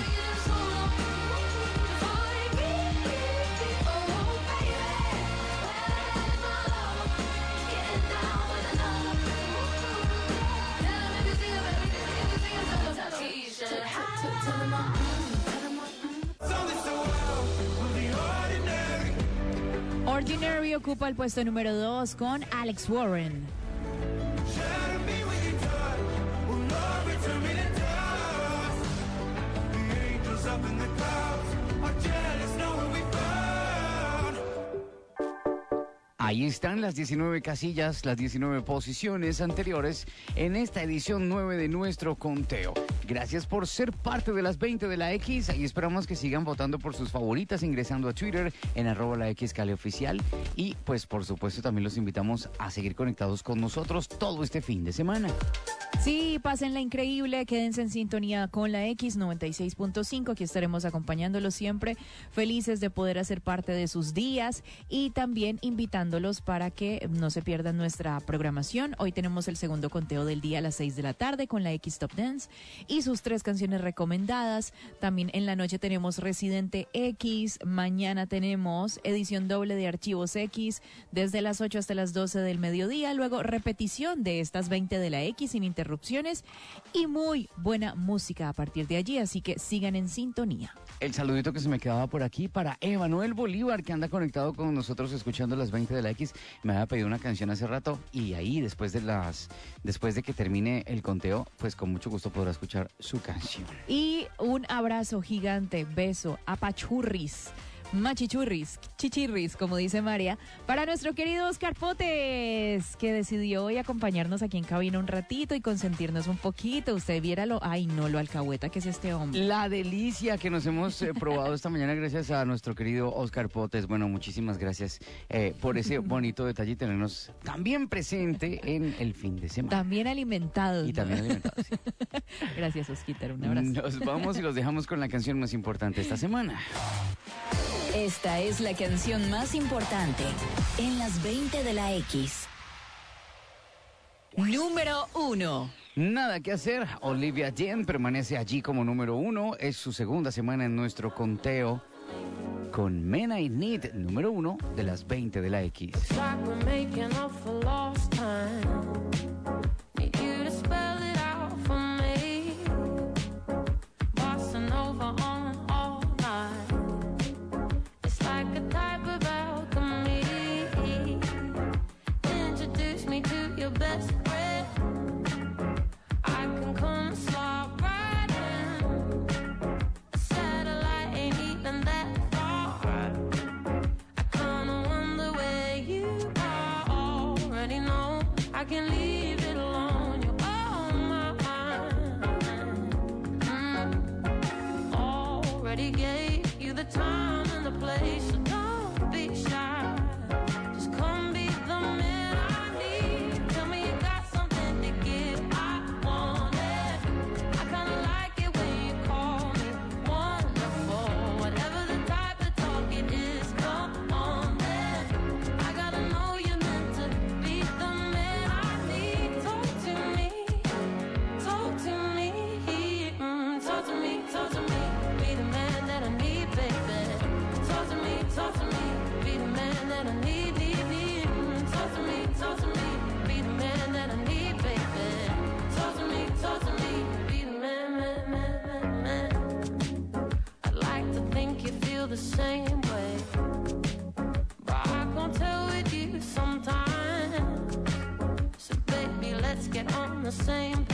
Ordinary ocupa el puesto número dos con Alex Warren. Ahí están las diecinueve casillas, las diecinueve posiciones anteriores en esta edición nueve de nuestro conteo. Gracias por ser parte de las veinte de la X. Ahí esperamos que sigan votando por sus favoritas, ingresando a Twitter en arroba la X Cali Oficial. Y pues por supuesto también los invitamos a seguir conectados con nosotros todo este fin de semana. Sí, pásenla increíble, quédense en sintonía con la X noventa y seis punto cinco, aquí estaremos acompañándolos siempre, felices de poder hacer parte de sus días y también invitándolos para que no se pierdan nuestra programación. Hoy tenemos el segundo conteo del día a las seis de la tarde con la X Top Dance y sus tres canciones recomendadas. También en la noche tenemos Residente X, mañana tenemos edición doble de Archivos X desde las ocho hasta las doce del mediodía, luego repetición de estas veinte de la X sin interrupciones y muy buena música a partir de allí, así que sigan en sintonía. El saludito que se me quedaba por aquí para Emanuel Bolívar, que anda conectado con nosotros escuchando las veinte de la X. Me había pedido una canción hace rato y ahí después de las después de que termine el conteo, pues con mucho gusto podrá escuchar su canción. Y un abrazo gigante, beso, apachurris, machichurris, chichirris, como dice María, para nuestro querido Oscar Potes, que decidió hoy acompañarnos aquí en cabina un ratito y consentirnos un poquito. Usted viéralo, ay no, lo alcahueta que es este hombre. La delicia que nos hemos eh, probado esta mañana gracias a nuestro querido Oscar Potes. Bueno, muchísimas gracias eh, por ese bonito detalle y tenernos también presente en el fin de semana. También alimentados. Y ¿no? también alimentados, sí. Gracias, Osquita, un abrazo. Nos vamos y los dejamos con la canción más importante esta semana. Esta es la canción más importante en las veinte de la X. Número uno. Nada que hacer, Olivia Dean permanece allí como número uno. Es su segunda semana en nuestro conteo con Men I Need, número uno de las veinte de la X. The same way, but I can't tell with you sometimes. So baby, let's get on the same page.